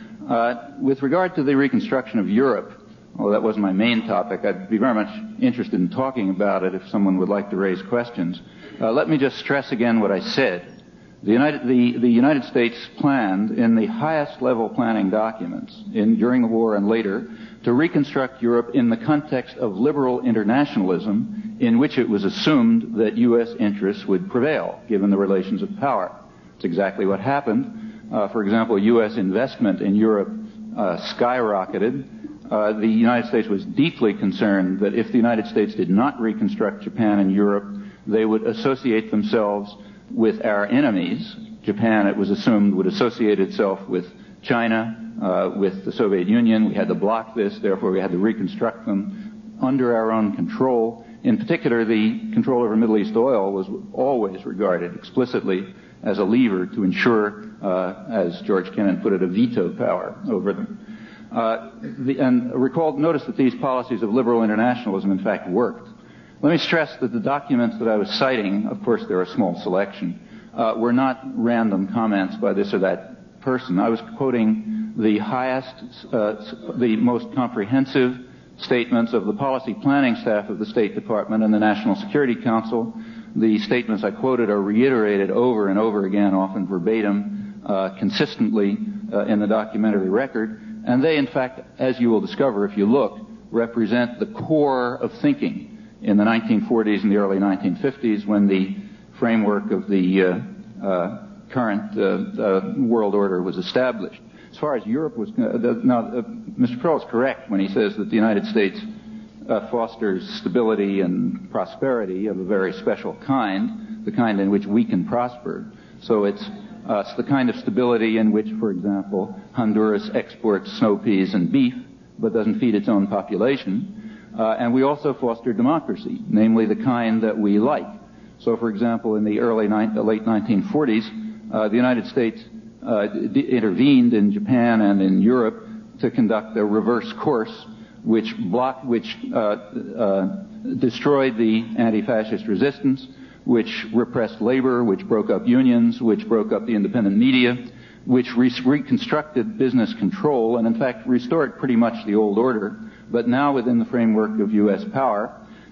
Uh, with regard to the reconstruction of Europe, although that wasn't my main topic, I'd be very much interested in talking about it if someone would like to raise questions. Uh, let me just stress again what I said. The United, the, the United States planned in the highest level planning documents in, during the war and later to reconstruct Europe in the context of liberal internationalism, in which it was assumed that U S interests would prevail, given the relations of power. It's exactly what happened. Uh, for example, U S investment in Europe uh, skyrocketed. Uh, the United States was deeply concerned that if the United States did not reconstruct Japan and Europe, they would associate themselves with our enemies. Japan, it was assumed, would associate itself with China, uh, with the Soviet Union. We had to block this, therefore we had to reconstruct them under our own control. In particular, the control over Middle East oil was always regarded explicitly as a lever to ensure, uh, as George Kennan put it, a veto power over them. Uh, the, and recall, notice that these policies of liberal internationalism in fact worked. Let me stress that the documents that I was citing, of course they're a small selection, uh, were not random comments by this or that person. I was quoting the highest, uh, the most comprehensive statements of the policy planning staff of the State Department and the National Security Council. The statements I quoted are reiterated over and over again, often verbatim, uh, consistently uh, in the documentary record. And they, in fact, as you will discover if you look, represent the core of thinking in the nineteen forties and the early nineteen fifties when the framework of the uh, uh, current uh, uh, world order was established. As far as Europe was, uh, the, now, uh, Mister Pearl is correct when he says that the United States uh, fosters stability and prosperity of a very special kind, the kind in which we can prosper. So it's Uh, it's the kind of stability in which, for example, Honduras exports snow peas and beef, but doesn't feed its own population. Uh, and we also foster democracy, namely the kind that we like. So, for example, in the early ni- the late nineteen forties, uh, the United States uh, d- intervened in Japan and in Europe to conduct a reverse course, which blocked, which uh, uh, destroyed the anti-fascist resistance, which repressed labor, which broke up unions, which broke up the independent media, which re- reconstructed business control, and in fact restored pretty much the old order, but now within the framework of U S power.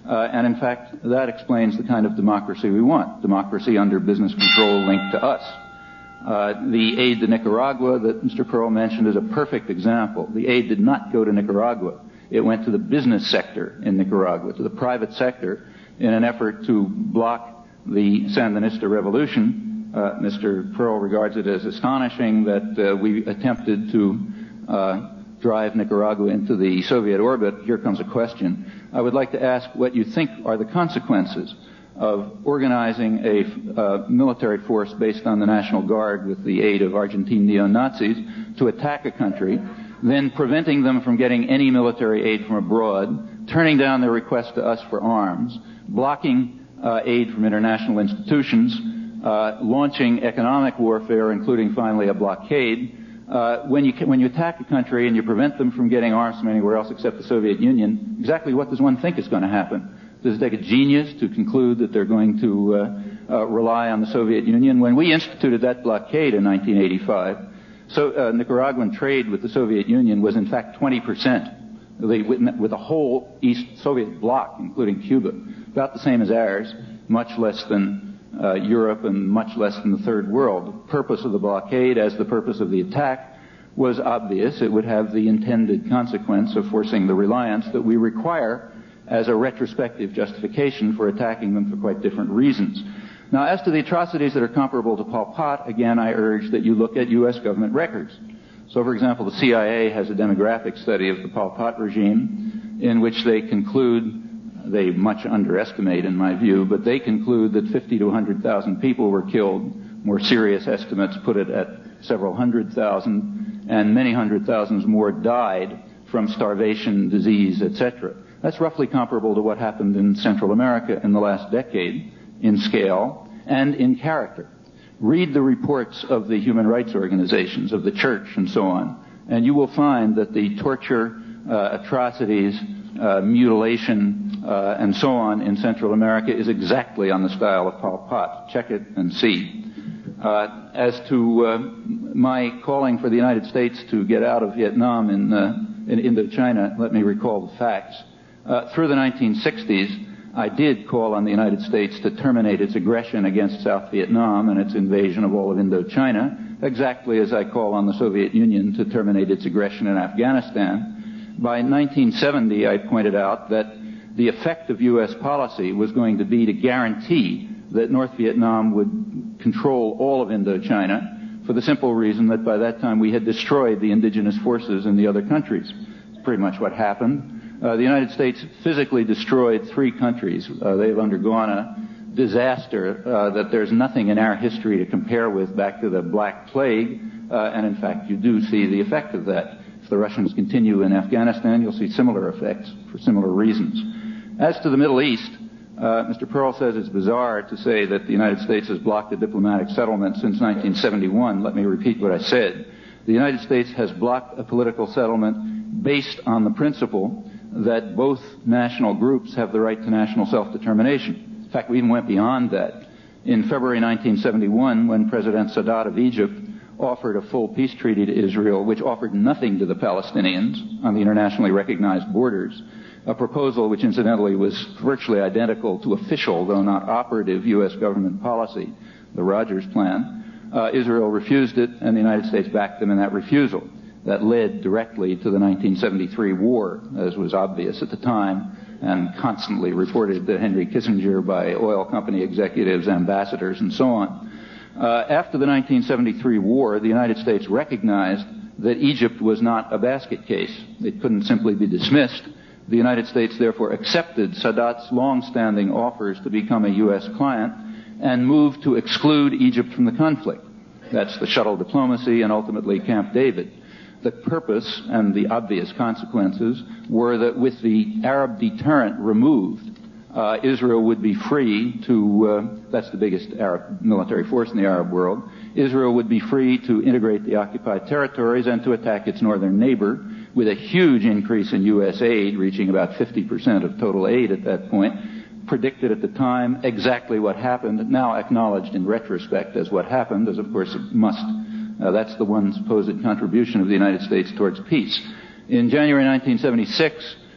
Uh, and in fact, that explains the kind of democracy we want, democracy under business control linked to us. Uh, the aid to Nicaragua that Mister Pearl mentioned is a perfect example. The aid did not go to Nicaragua. It went to the business sector in Nicaragua, to the private sector, in an effort to block the Sandinista revolution. Uh, Mister Pearl regards it as astonishing that uh, we attempted to uh, drive Nicaragua into the Soviet orbit. Here comes a question. I would like to ask what you think are the consequences of organizing a uh, military force based on the National Guard with the aid of Argentine neo-Nazis to attack a country, then preventing them from getting any military aid from abroad, turning down their request to us for arms, blocking uh, aid from international institutions, uh, launching economic warfare, including finally a blockade. Uh, when you when you attack a country and you prevent them from getting arms from anywhere else except the Soviet Union, exactly what does one think is going to happen? Does it take a genius to conclude that they're going to uh, uh, rely on the Soviet Union? When we instituted that blockade in nineteen eighty-five, so uh, Nicaraguan trade with the Soviet Union was in fact twenty percent. They, with, with the whole East Soviet bloc, including Cuba, about the same as ours, much less than uh, Europe and much less than the Third World. The purpose of the blockade, as the purpose of the attack, was obvious. It would have the intended consequence of forcing the reliance that we require as a retrospective justification for attacking them for quite different reasons. Now, as to the atrocities that are comparable to Pol Pot, again, I urge that you look at U S government records. So, for example, the C I A has a demographic study of the Pol Pot regime in which they conclude, they much underestimate in my view, but they conclude that fifty to one hundred thousand people were killed. More serious estimates put it at several hundred thousand, and many hundred thousands more died from starvation, disease, et cetera. That's roughly comparable to what happened in Central America in the last decade in scale and in character. Read the reports of the human rights organizations, of the church, and so on, and you will find that the torture, uh, atrocities, uh, mutilation, uh, and so on in Central America is exactly on the style of Pol Pot. Check it and see. Uh, as to uh, my calling for the United States to get out of Vietnam in, uh, in Indochina, let me recall the facts. Uh, through the nineteen sixties, I did call on the United States to terminate its aggression against South Vietnam and its invasion of all of Indochina, exactly as I call on the Soviet Union to terminate its aggression in Afghanistan. By nineteen seventy, I pointed out that the effect of U S policy was going to be to guarantee that North Vietnam would control all of Indochina, for the simple reason that by that time we had destroyed the indigenous forces in the other countries. It's pretty much what happened. Uh, the United States physically destroyed three countries. Uh, they've undergone a disaster uh, that there's nothing in our history to compare with back to the Black Plague, uh, and in fact you do see the effect of that. If the Russians continue in Afghanistan, you'll see similar effects for similar reasons. As to the Middle East, uh, Mister Pearl says it's bizarre to say that the United States has blocked a diplomatic settlement since nineteen seventy-one. Let me repeat what I said. The United States has blocked a political settlement based on the principle that both national groups have the right to national self-determination. In fact, we even went beyond that. In February nineteen seventy-one, when President Sadat of Egypt offered a full peace treaty to Israel, which offered nothing to the Palestinians on the internationally recognized borders, a proposal which incidentally was virtually identical to official, though not operative, U S government policy, the Rogers Plan, uh, Israel refused it, and the United States backed them in that refusal. That led directly to the nineteen seventy-three war, as was obvious at the time, and constantly reported to Henry Kissinger by oil company executives, ambassadors, and so on. Uh, after the nineteen seventy-three war, the United States recognized that Egypt was not a basket case. It couldn't simply be dismissed. The United States therefore accepted Sadat's long-standing offers to become a U S client and moved to exclude Egypt from the conflict. That's the shuttle diplomacy and ultimately Camp David. The purpose and the obvious consequences were that with the Arab deterrent removed, uh, Israel would be free to, uh, that's the biggest Arab military force in the Arab world, Israel would be free to integrate the occupied territories and to attack its northern neighbor with a huge increase in U S aid, reaching about fifty percent of total aid at that point. Predicted at the time exactly what happened, now acknowledged in retrospect as what happened, as of course it must. Uh, that's the one supposed contribution of the United States towards peace. In January nineteen seventy-six,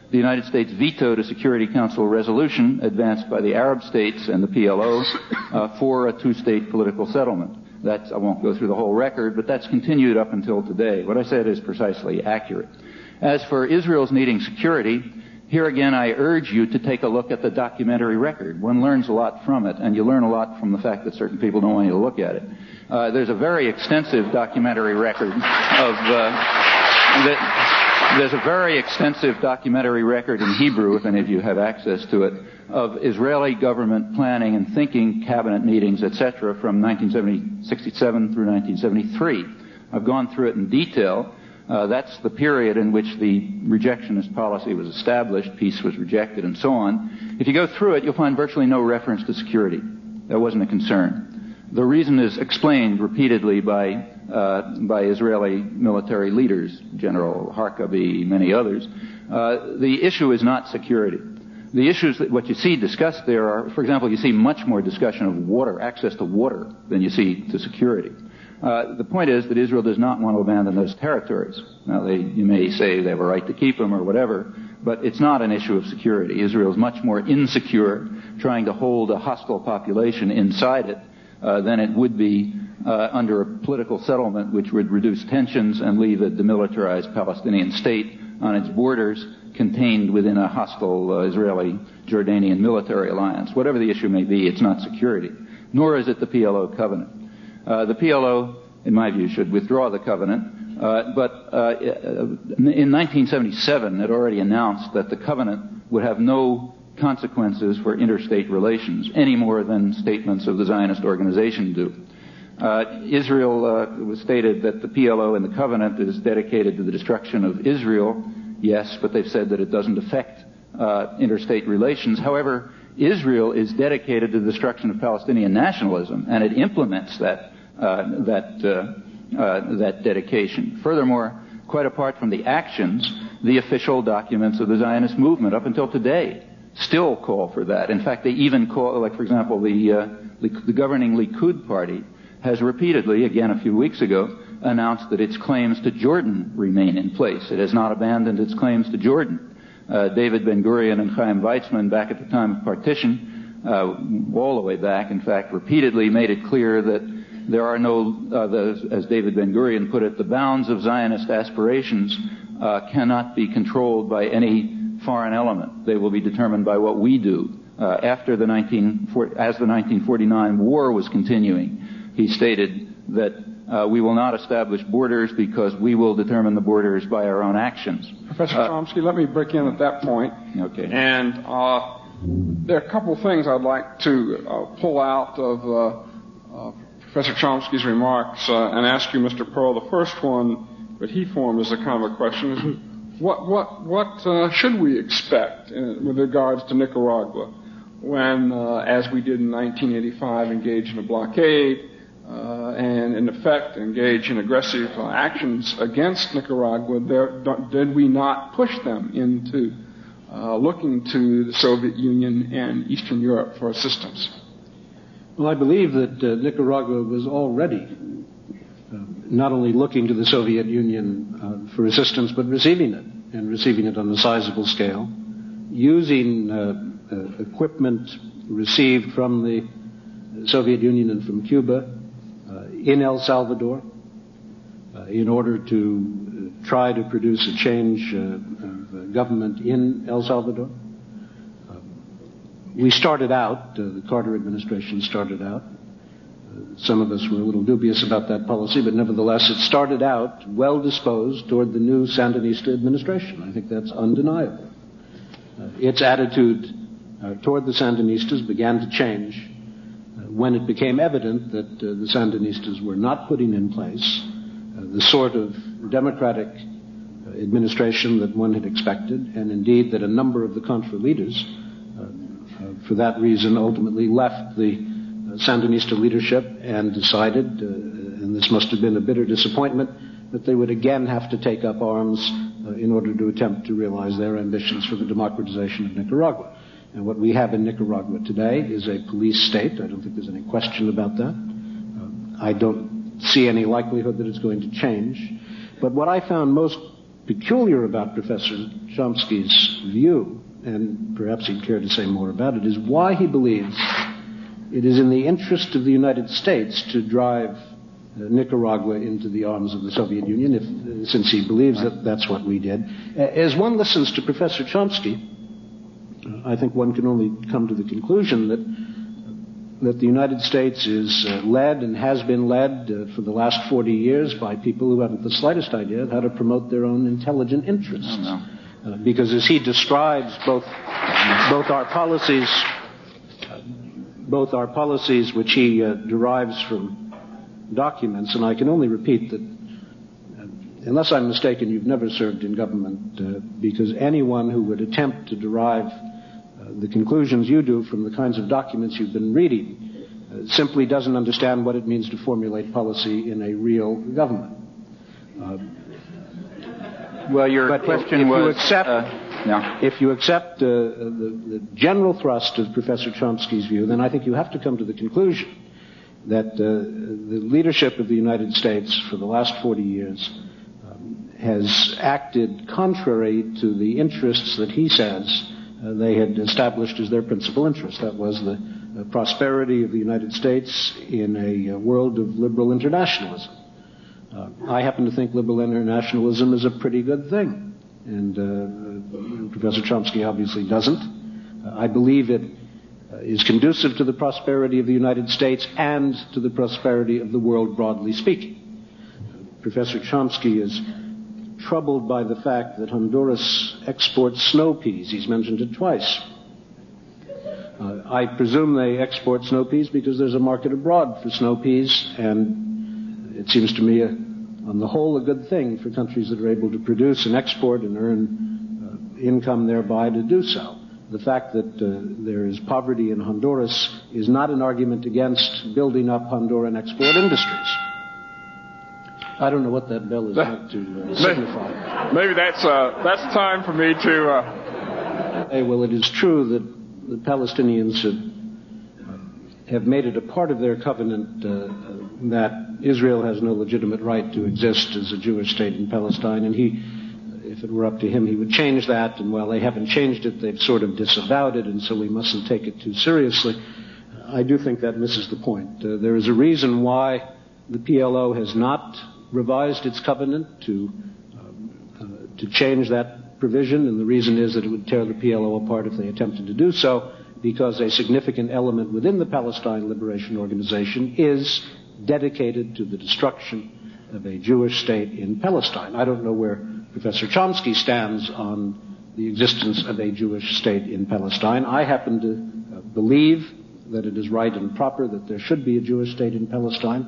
the United States vetoed a Security Council resolution advanced by the Arab states and the P L O uh, for a two-state political settlement. That's, I won't go through the whole record, but that's continued up until today. What I said is precisely accurate. As for Israel's needing security, here again I urge you to take a look at the documentary record. One learns a lot from it, and you learn a lot from the fact that certain people don't want you to look at it. Uh, there's a very extensive documentary record of... Uh, that, There's a very extensive documentary record in Hebrew, if any of you have access to it, of Israeli government planning and thinking, cabinet meetings, et cetera, from nineteen sixty-seven through nineteen seventy-three. I've gone through it in detail. Uh, that's the period in which the rejectionist policy was established, peace was rejected, and so on. If you go through it, you'll find virtually no reference to security. That wasn't a concern. The reason is explained repeatedly by uh, by Israeli military leaders, General Harkabi, many others. Uh, the issue is not security. The issues that what you see discussed there are, for example, you see much more discussion of water, access to water, than you see to security. Uh, the point is that Israel does not want to abandon those territories. Now, they, you may say they have a right to keep them or whatever, but it's not an issue of security. Israel is much more insecure trying to hold a hostile population inside it uh, than it would be uh, under a political settlement which would reduce tensions and leave a demilitarized Palestinian state on its borders contained within a hostile uh, Israeli-Jordanian military alliance. Whatever the issue may be, it's not security, nor is it the P L O covenant. Uh, the P L O, in my view, should withdraw the covenant, uh, but uh, in nineteen seventy-seven it already announced that the covenant would have no consequences for interstate relations, any more than statements of the Zionist organization do. Uh, Israel uh, was stated that the P L O in the covenant is dedicated to the destruction of Israel, yes, but they've said that it doesn't affect uh, interstate relations. However, Israel is dedicated to the destruction of Palestinian nationalism, and it implements that uh, that uh, uh, that dedication. Furthermore, quite apart from the actions, the official documents of the Zionist movement up until today still call for that. In fact, they even call, like for example, the uh, the governing Likud party has repeatedly, again a few weeks ago, announced that its claims to Jordan remain in place. It has not abandoned its claims to Jordan. Uh, David Ben-Gurion and Chaim Weizmann, back at the time of partition, uh, all the way back, in fact, repeatedly made it clear that there are no, uh, the, as David Ben-Gurion put it, the bounds of Zionist aspirations uh, cannot be controlled by any foreign element. They will be determined by what we do. Uh, after the nineteen as the nineteen forty-nine war was continuing, he stated that uh, we will not establish borders because we will determine the borders by our own actions. Professor uh, Chomsky, let me break in at that point. Okay. And uh, there are a couple of things I'd like to uh, pull out of uh, uh, Professor Chomsky's remarks uh, and ask you, Mister Pearl. The first one that he formed as a kind of a question is, what what what uh, should we expect in, with regards to Nicaragua when, uh, as we did in nineteen eighty-five, engage in a blockade, Uh, and in effect engage in aggressive uh, actions against Nicaragua? There, did we not push them into uh, looking to the Soviet Union and Eastern Europe for assistance? Well, I believe that uh, Nicaragua was already uh, not only looking to the Soviet Union uh, for assistance, but receiving it, and receiving it on a sizable scale, using uh, uh, equipment received from the Soviet Union and from Cuba in El Salvador uh, in order to uh, try to produce a change uh, of uh, government in El Salvador. Uh, we started out, uh, the Carter administration started out. Uh, some of us were a little dubious about that policy, but nevertheless it started out well disposed toward the new Sandinista administration. I think that's undeniable. Uh, its attitude uh, toward the Sandinistas began to change when it became evident that uh, the Sandinistas were not putting in place uh, the sort of democratic uh, administration that one had expected, and indeed that a number of the Contra leaders, uh, uh, for that reason, ultimately left the uh, Sandinista leadership and decided, uh, and this must have been a bitter disappointment, that they would again have to take up arms uh, in order to attempt to realize their ambitions for the democratization of Nicaragua. And what we have in Nicaragua today is a police state. I don't think there's any question about that. Uh, I don't see any likelihood that it's going to change. But what I found most peculiar about Professor Chomsky's view, and perhaps he'd care to say more about it, is why he believes it is in the interest of the United States to drive uh, Nicaragua into the arms of the Soviet Union, if, uh, since he believes that that's what we did. As one listens to Professor Chomsky, uh, I think one can only come to the conclusion that that the United States is uh, led and has been led uh, for the last forty years by people who haven't the slightest idea of how to promote their own intelligent interests. Oh, no. uh, because as he describes both both our policies, uh, both our policies which he uh, derives from documents, and I can only repeat that, uh, unless I'm mistaken, you've never served in government, uh, because anyone who would attempt to derive the conclusions you do from the kinds of documents you've been reading uh, simply doesn't understand what it means to formulate policy in a real government. Uh, well, your but question if, if was... You accept, uh, yeah. If you accept uh, the, the general thrust of Professor Chomsky's view, then I think you have to come to the conclusion that uh, the leadership of the United States for the last forty years um, has acted contrary to the interests that he says Uh, they had established as their principal interest. That was the uh, prosperity of the United States in a uh, world of liberal internationalism. Uh, I happen to think liberal internationalism is a pretty good thing, and uh, Professor Chomsky obviously doesn't. Uh, I believe it uh, is conducive to the prosperity of the United States and to the prosperity of the world, broadly speaking. Uh, Professor Chomsky is troubled by the fact that Honduras exports snow peas. He's mentioned it twice. Uh, I presume they export snow peas because there's a market abroad for snow peas, and it seems to me, a, on the whole, a good thing for countries that are able to produce and export and earn uh, income thereby to do so. The fact that uh, there is poverty in Honduras is not an argument against building up Honduran export industries. I don't know what that bell is meant to uh, signify. Maybe that's uh, that's time for me to. Uh... Hey, well, it is true that the Palestinians have, uh, have made it a part of their covenant uh, that Israel has no legitimate right to exist as a Jewish state in Palestine, and he, if it were up to him, he would change that. And while they haven't changed it, they've sort of disavowed it, and so we mustn't take it too seriously. I do think that misses the point. Uh, there is a reason why the P L O has not revised its covenant to um, uh, to change that provision, and the reason is that it would tear the P L O apart if they attempted to do so, because a significant element within the Palestine Liberation Organization is dedicated to the destruction of a Jewish state in Palestine. I don't know where Professor Chomsky stands on the existence of a Jewish state in Palestine. I happen to uh, believe that it is right and proper that there should be a Jewish state in Palestine.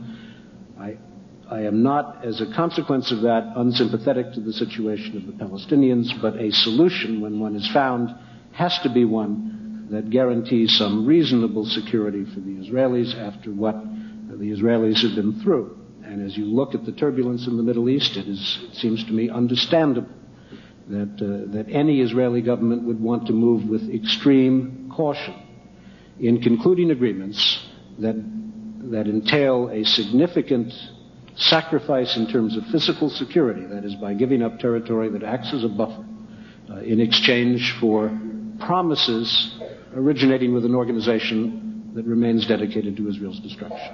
I I am not, as a consequence of that, unsympathetic to the situation of the Palestinians, but a solution, when one is found, has to be one that guarantees some reasonable security for the Israelis after what the Israelis have been through. And as you look at the turbulence in the Middle East, it, is, it seems to me understandable that, uh, that any Israeli government would want to move with extreme caution in concluding agreements that, that entail a significant sacrifice in terms of physical security, that is, by giving up territory that acts as a buffer uh, in exchange for promises originating with an organization that remains dedicated to Israel's destruction.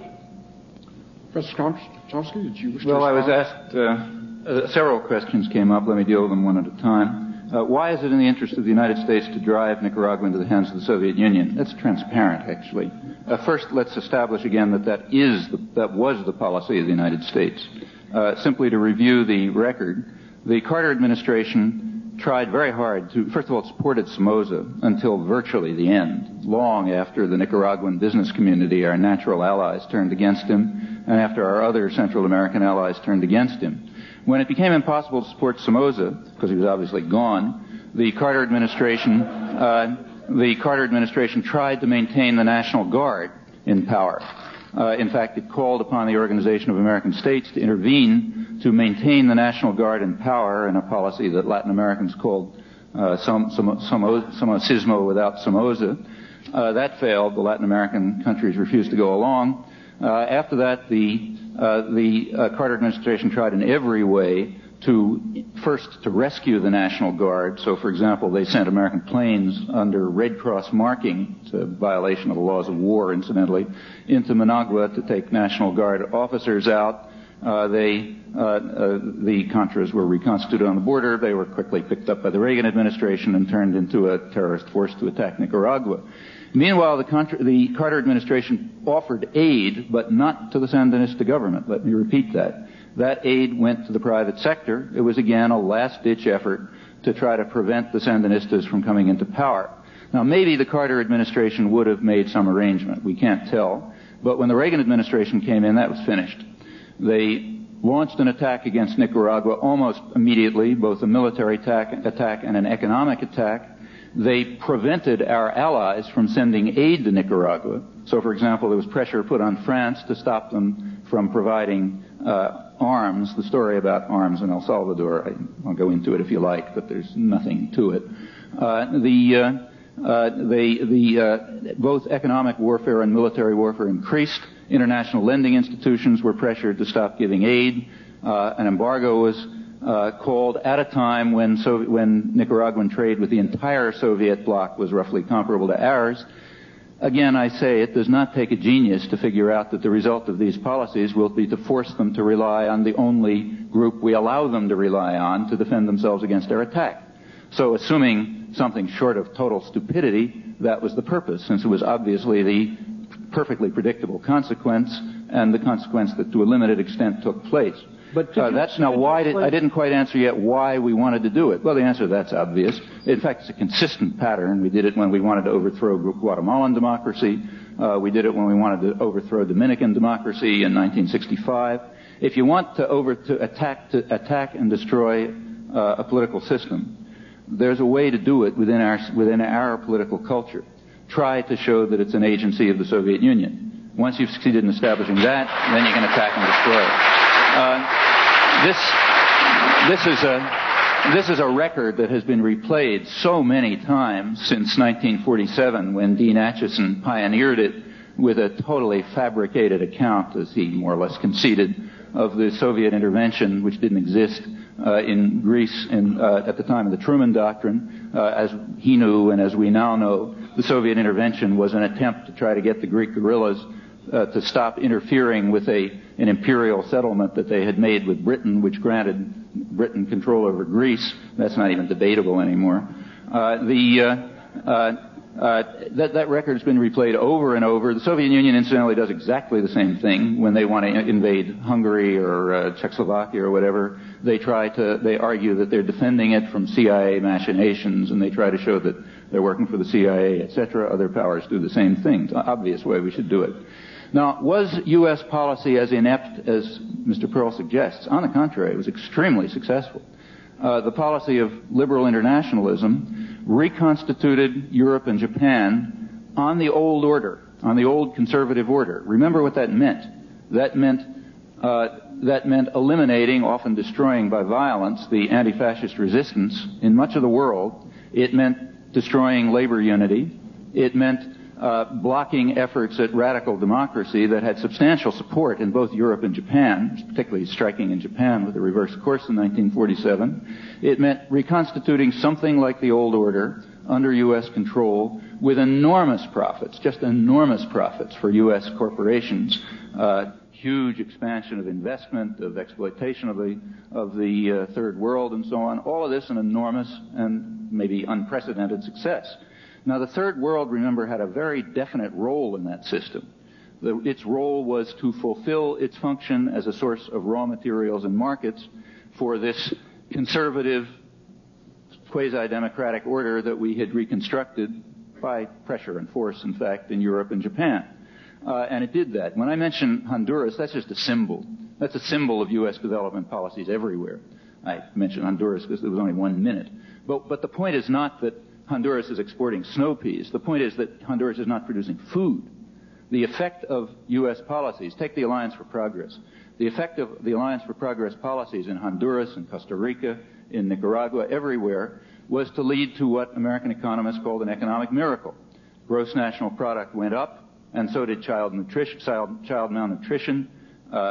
Professor Chomsky, did you wish to Well, I was respond? asked, uh, uh, several questions came up. Let me deal with them one at a time. Uh, why is it in the interest of the United States to drive Nicaragua into the hands of the Soviet Union? That's transparent, actually. Uh, first, let's establish again that that is the, that was the policy of the United States. Uh, simply to review the record, the Carter administration tried very hard to, first of all, it supported Somoza until virtually the end, long after the Nicaraguan business community, our natural allies, turned against him, and after our other Central American allies turned against him. When it became impossible to support Somoza, because he was obviously gone, the Carter administration, uh, the Carter administration tried to maintain the National Guard in power. Uh, in fact, it called upon the Organization of American States to intervene to maintain the National Guard in power in a policy that Latin Americans called uh, some, some, Somocismo without Somoza. Uh, that failed. The Latin American countries refused to go along. Uh, after that, the Uh, the uh, Carter administration tried in every way to, first, to rescue the National Guard. So, for example, they sent American planes under Red Cross marking, it's a violation of the laws of war, incidentally, into Managua to take National Guard officers out. Uh, they, uh, uh, the Contras were reconstituted on the border. They were quickly picked up by the Reagan administration and turned into a terrorist force to attack Nicaragua. Meanwhile, the, Contra- the Carter administration offered aid, but not to the Sandinista government. Let me repeat that. That aid went to the private sector. It was, again, a last-ditch effort to try to prevent the Sandinistas from coming into power. Now, maybe the Carter administration would have made some arrangement. We can't tell. But when the Reagan administration came in, that was finished. They launched an attack against Nicaragua almost immediately, both a military attack, attack and an economic attack. They prevented our allies from sending aid to Nicaragua. So, for example, there was pressure put on France to stop them from providing uh, arms. The story about arms in El Salvador, I, I'll go into it if you like, but there's nothing to it. Uh, the, uh, uh, they, the, uh, both economic warfare and military warfare increased. International lending institutions were pressured to stop giving aid. Uh, an embargo was uh, called at a time when, Soviet, when Nicaraguan trade with the entire Soviet bloc was roughly comparable to ours. Again, I say it does not take a genius to figure out that the result of these policies will be to force them to rely on the only group we allow them to rely on to defend themselves against our attack. So assuming something short of total stupidity, that was the purpose, since it was obviously the perfectly predictable consequence, and the consequence that to a limited extent took place. But uh, that's now why did, I didn't quite answer yet why we wanted to do it. Well, the answer to that's obvious. In fact, it's a consistent pattern. We did it when we wanted to overthrow Guatemalan democracy. Uh, we did it when we wanted to overthrow Dominican democracy in nineteen sixty-five. If you want to over to attack to attack and destroy uh, a political system, there's a way to do it within our within our political culture. Try to show that it's an agency of the Soviet Union. Once you've succeeded in establishing that, then you can attack and destroy it. Uh, this, this is a, this is a record that has been replayed so many times since nineteen forty-seven, when Dean Acheson pioneered it with a totally fabricated account, as he more or less conceded, of the Soviet intervention, which didn't exist uh, in Greece in, uh, at the time of the Truman Doctrine. Uh, as he knew, and as we now know, the Soviet intervention was an attempt to try to get the Greek guerrillas uh, to stop interfering with a an imperial settlement that they had made with Britain, which granted Britain control over Greece. That's not even debatable anymore. Uh, the uh, uh, Uh, that, that record has been replayed over and over. The Soviet Union, incidentally, does exactly the same thing when they want to invade Hungary or uh, Czechoslovakia or whatever. They try to, they argue that they're defending it from C I A machinations, and they try to show that they're working for the C I A, et cetera. Other powers do the same thing. It's an obvious way we should do it. Now, was U S policy as inept as Mister Pearl suggests? On the contrary, it was extremely successful. Uh, the policy of liberal internationalism reconstituted Europe and Japan on the old order, on the old conservative order. Remember what that meant. That meant uh, that meant eliminating, often destroying by violence, the anti-fascist resistance in much of the world. It meant destroying labor unity. It meant uh, blocking efforts at radical democracy that had substantial support in both Europe and Japan, particularly striking in Japan with the reverse course in nineteen forty-seven. It meant reconstituting something like the old order under U S control with enormous profits, just enormous profits for U S corporations, uh, huge expansion of investment, of exploitation of the, of the uh, third world and so on. All of this an enormous and maybe unprecedented success. Now, the Third World, remember, had a very definite role in that system. The, its role was to fulfill its function as a source of raw materials and markets for this conservative, quasi-democratic order that we had reconstructed by pressure and force, in fact, in Europe and Japan. Uh, and it did that. When I mention Honduras, that's just a symbol. That's a symbol of U S development policies everywhere. I mentioned Honduras because there was only one minute. But, but the point is not that Honduras is exporting snow peas. The point is that Honduras is not producing food. The effect of U S policies, take the Alliance for Progress. The effect of the Alliance for Progress policies in Honduras, in Costa Rica, in Nicaragua, everywhere, was to lead to what American economists called an economic miracle. Gross national product went up, and so did child nutrition, child, child malnutrition. Uh,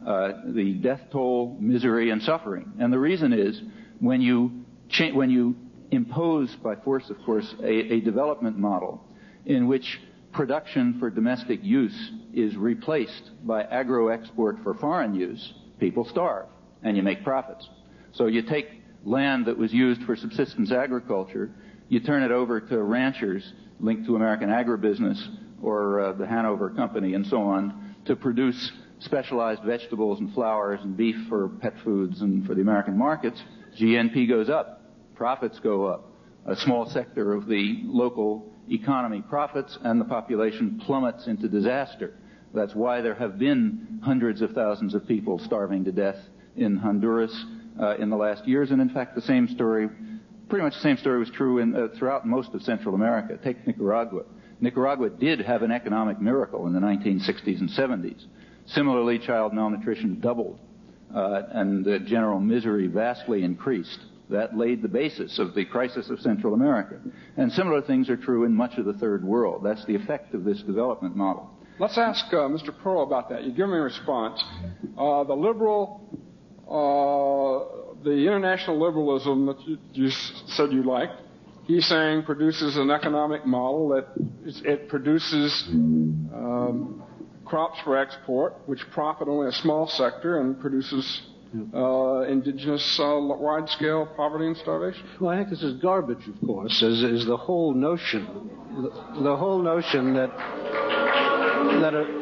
uh, the death toll, misery, and suffering. And the reason is when you cha- when you impose by force, of course, a, a development model in which production for domestic use is replaced by agro-export for foreign use, people starve, and you make profits. So you take land that was used for subsistence agriculture, you turn it over to ranchers linked to American agribusiness or uh, the Hanover Company and so on to produce specialized vegetables and flowers and beef for pet foods and for the American markets. G N P goes up, profits go up. A small sector of the local economy profits, and the population plummets into disaster. That's why there have been hundreds of thousands of people starving to death in Honduras uh, in the last years, and in fact the same story, pretty much the same story was true in, uh, throughout most of Central America. Take Nicaragua. Nicaragua did have an economic miracle in the nineteen sixties and seventies. Similarly, child malnutrition doubled, uh, and the general misery vastly increased. That laid the basis of the crisis of Central America. And similar things are true in much of the third world. That's the effect of this development model. Let's ask uh, Mister Pearl about that. You give me a response. Uh, the liberal, uh, the international liberalism that you, you said you liked, he's saying produces an economic model that it produces um, crops for export, which profit only a small sector and produces Uh, indigenous uh, wide-scale poverty and starvation? Well, I think this is garbage, of course, is, is the whole notion, the, the whole notion that that, a,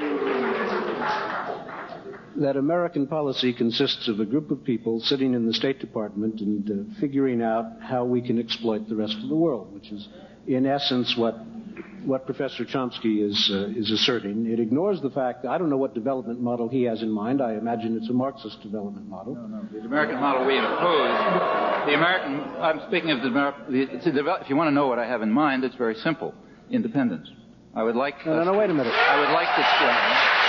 that American policy consists of a group of people sitting in the State Department and uh, figuring out how we can exploit the rest of the world, which is, in essence, what what Professor Chomsky is uh, is asserting. It ignores the fact that I don't know what development model he has in mind. I imagine it's a Marxist development model. No, no. The American model we impose, the American, I'm speaking of the, the, the if you want to know what I have in mind, it's very simple. Independence. I would like... No, no, no, wait a minute. I would like to explain...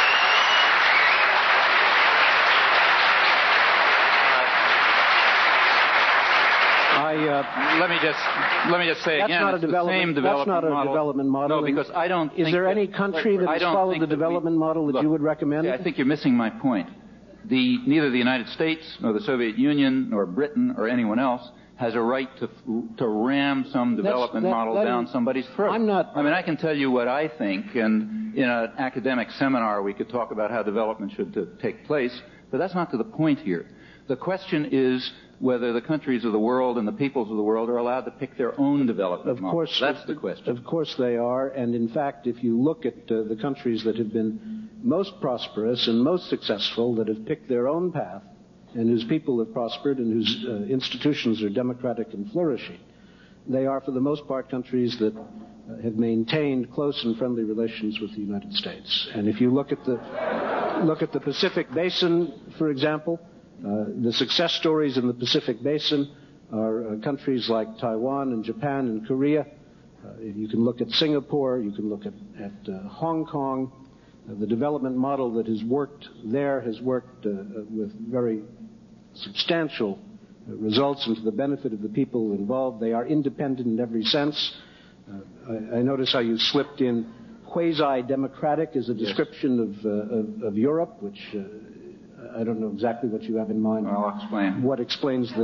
I, uh, let me just let me just say that's again, not a it's the same development That's not a model. development model. No, because I don't. Is think there that, any country that I has don't followed the development we, model that look, you would recommend? I think you're missing my point. The neither the United States nor the Soviet Union nor Britain or anyone else has a right to to ram some development that, model that, down somebody's throat. I'm not. I mean, I can tell you what I think, and in an academic seminar we could talk about how development should to take place, but that's not to the point here. The question is whether the countries of the world and the peoples of the world are allowed to pick their own development Of course, model. That's the question. Of course they are, and in fact, if you look at uh, the countries that have been most prosperous and most successful, that have picked their own path, and whose people have prospered and whose uh, institutions are democratic and flourishing, they are, for the most part, countries that uh, have maintained close and friendly relations with the United States. And if you look at the look at the Pacific Basin, for example, Uh, the success stories in the Pacific Basin are uh, countries like Taiwan and Japan and Korea. Uh, you can look at Singapore, you can look at, at uh, Hong Kong. Uh, the development model that has worked there has worked uh, with very substantial uh, results and to the benefit of the people involved. They are independent in every sense. Uh, I, I notice how you slipped in quasi-democratic as a description yes. of, uh, of, of Europe, which uh, I don't know exactly what you have in mind. I'll explain. What explains the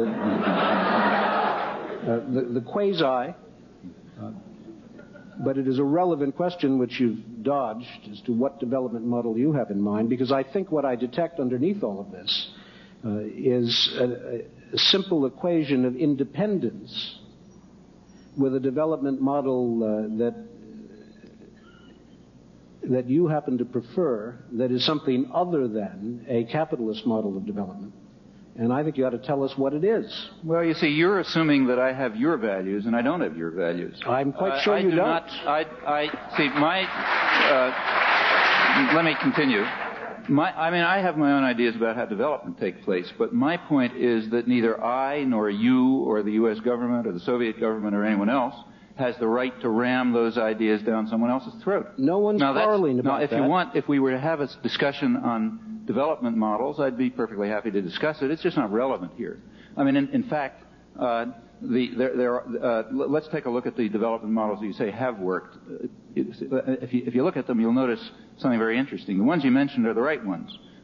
uh, the, the quasi, uh, but it is a relevant question which you've dodged as to what development model you have in mind, because I think what I detect underneath all of this uh, is a, a simple equation of independence with a development model uh, that that you happen to prefer that is something other than a capitalist model of development. And I think you ought to tell us what it is. Well, you see, you're assuming that I have your values and I don't have your values. I'm quite sure I, I you do don't. Not, I, I see my. Uh, let me continue. My, I mean, I have my own ideas about how development takes place, but my point is that neither I nor you or the U S government or the Soviet government or anyone else has the right to ram those ideas down someone else's throat. No one's now, quarreling about now, if that. you want, if we were to have a discussion on development models, I'd be perfectly happy to discuss it. It's just not relevant here. I mean, in, in fact, uh, the, there, there are, uh, let's take a look at the development models that you say have worked. If you, if you look at them, you'll notice something very interesting. The ones you mentioned are the right ones.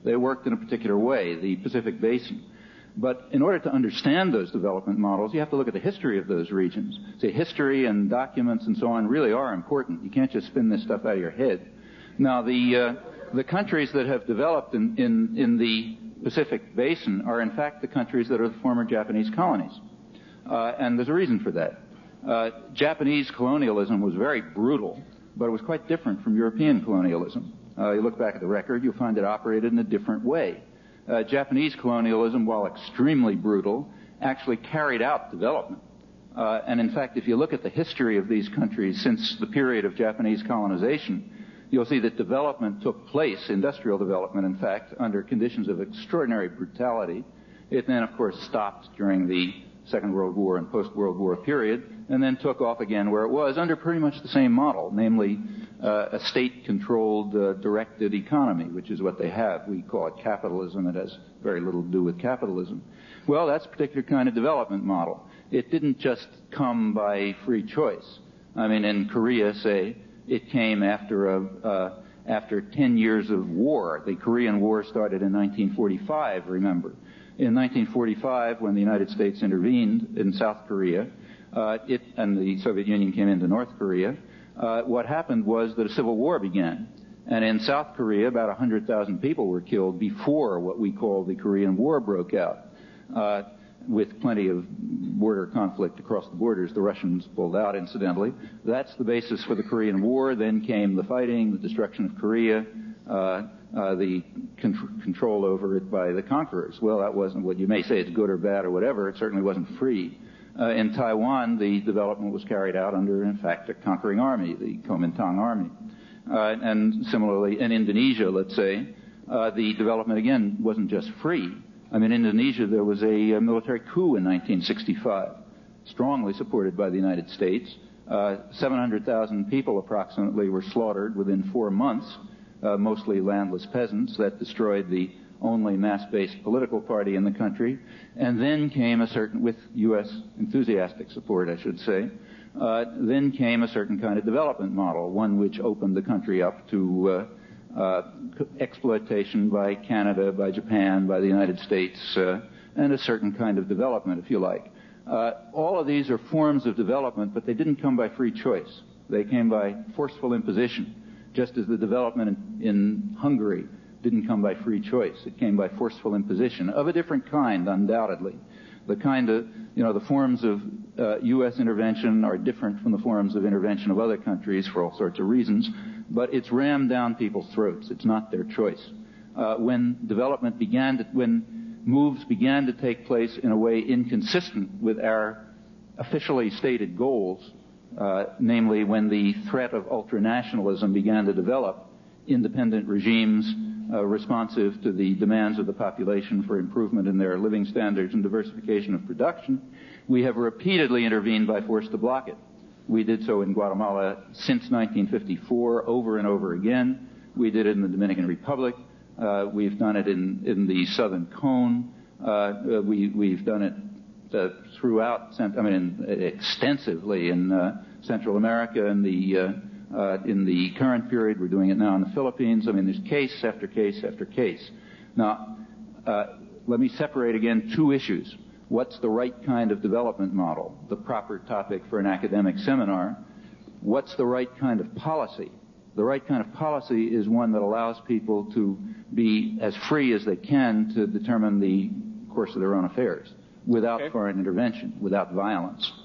They worked in a particular way, the Pacific Basin. But in order to understand those development models, you have to look at the history of those regions. See, history and documents and so on really are important. You can't just spin this stuff out of your head. Now, the uh, the countries that have developed in, in, in the Pacific Basin are, in fact, the countries that are the former Japanese colonies. Uh, and there's a reason for that. Uh, Japanese colonialism was very brutal, but it was quite different from European colonialism. Uh, you look back at the record, you'll find it operated in a different way. Uh, Japanese colonialism, while extremely brutal, actually carried out development. Uh, and in fact, if you look at the history of these countries since the period of Japanese colonization, you'll see that development took place, industrial development, in fact, under conditions of extraordinary brutality. It then, of course, stopped during the Second World War and post-World War period, and then took off again where it was under pretty much the same model, namely uh, a state-controlled, uh, directed economy, which is what they have. We call it capitalism. It has very little to do with capitalism. Well, that's a particular kind of development model. It didn't just come by free choice. I mean, in Korea, say, it came after a uh, after ten years of war. The Korean War started in nineteen forty-five, remember. In nineteen forty-five, when the United States intervened in South Korea, uh, it and the Soviet Union came into North Korea, uh, what happened was that a civil war began. And in South Korea, about one hundred thousand people were killed before what we call the Korean War broke out, uh, with plenty of border conflict across the borders. The Russians pulled out, incidentally. That's the basis for the Korean War. Then came the fighting, the destruction of Korea, uh, Uh, the con- control over it by the conquerors. Well, that wasn't what you may say it's good or bad or whatever. It certainly wasn't free. Uh, in Taiwan, the development was carried out under, in fact, a conquering army, the Kuomintang army. Uh, and similarly, in Indonesia, let's say, uh, the development, again, wasn't just free. I mean, in Indonesia, there was a, a military coup in nineteen sixty-five, strongly supported by the United States. Uh, seven hundred thousand people approximately were slaughtered within four months. Uh, mostly landless peasants. That destroyed the only mass-based political party in the country. And then came a certain, with U S enthusiastic support, I should say, uh, then came a certain kind of development model, one which opened the country up to uh, uh, exploitation by Canada, by Japan, by the United States, uh, and a certain kind of development, if you like. Uh, all of these are forms of development, but they didn't come by free choice. They came by forceful imposition. Just as the development in, in Hungary didn't come by free choice. It came by forceful imposition of a different kind, undoubtedly. The kind of, you know, the forms of uh, U S intervention are different from the forms of intervention of other countries for all sorts of reasons, but it's rammed down people's throats. It's not their choice. Uh, when development began to, when moves began to take place in a way inconsistent with our officially stated goals, Uh, namely when the threat of ultranationalism began to develop, independent regimes uh, responsive to the demands of the population for improvement in their living standards and diversification of production, we have repeatedly intervened by force to block it. We did so in Guatemala since nineteen fifty-four, over and over again. We did it in the Dominican Republic. Uh, we've done it in, in the Southern Cone. Uh, we, we've done it Uh, throughout, I mean, in, extensively in uh, Central America in the uh, uh, in the current period. We're doing it now in the Philippines. I mean, there's case after case after case. Now, uh, let me separate again two issues. What's the right kind of development model? The proper topic for an academic seminar. What's the right kind of policy? The right kind of policy is one that allows people to be as free as they can to determine the course of their own affairs, without okay. foreign intervention, without violence.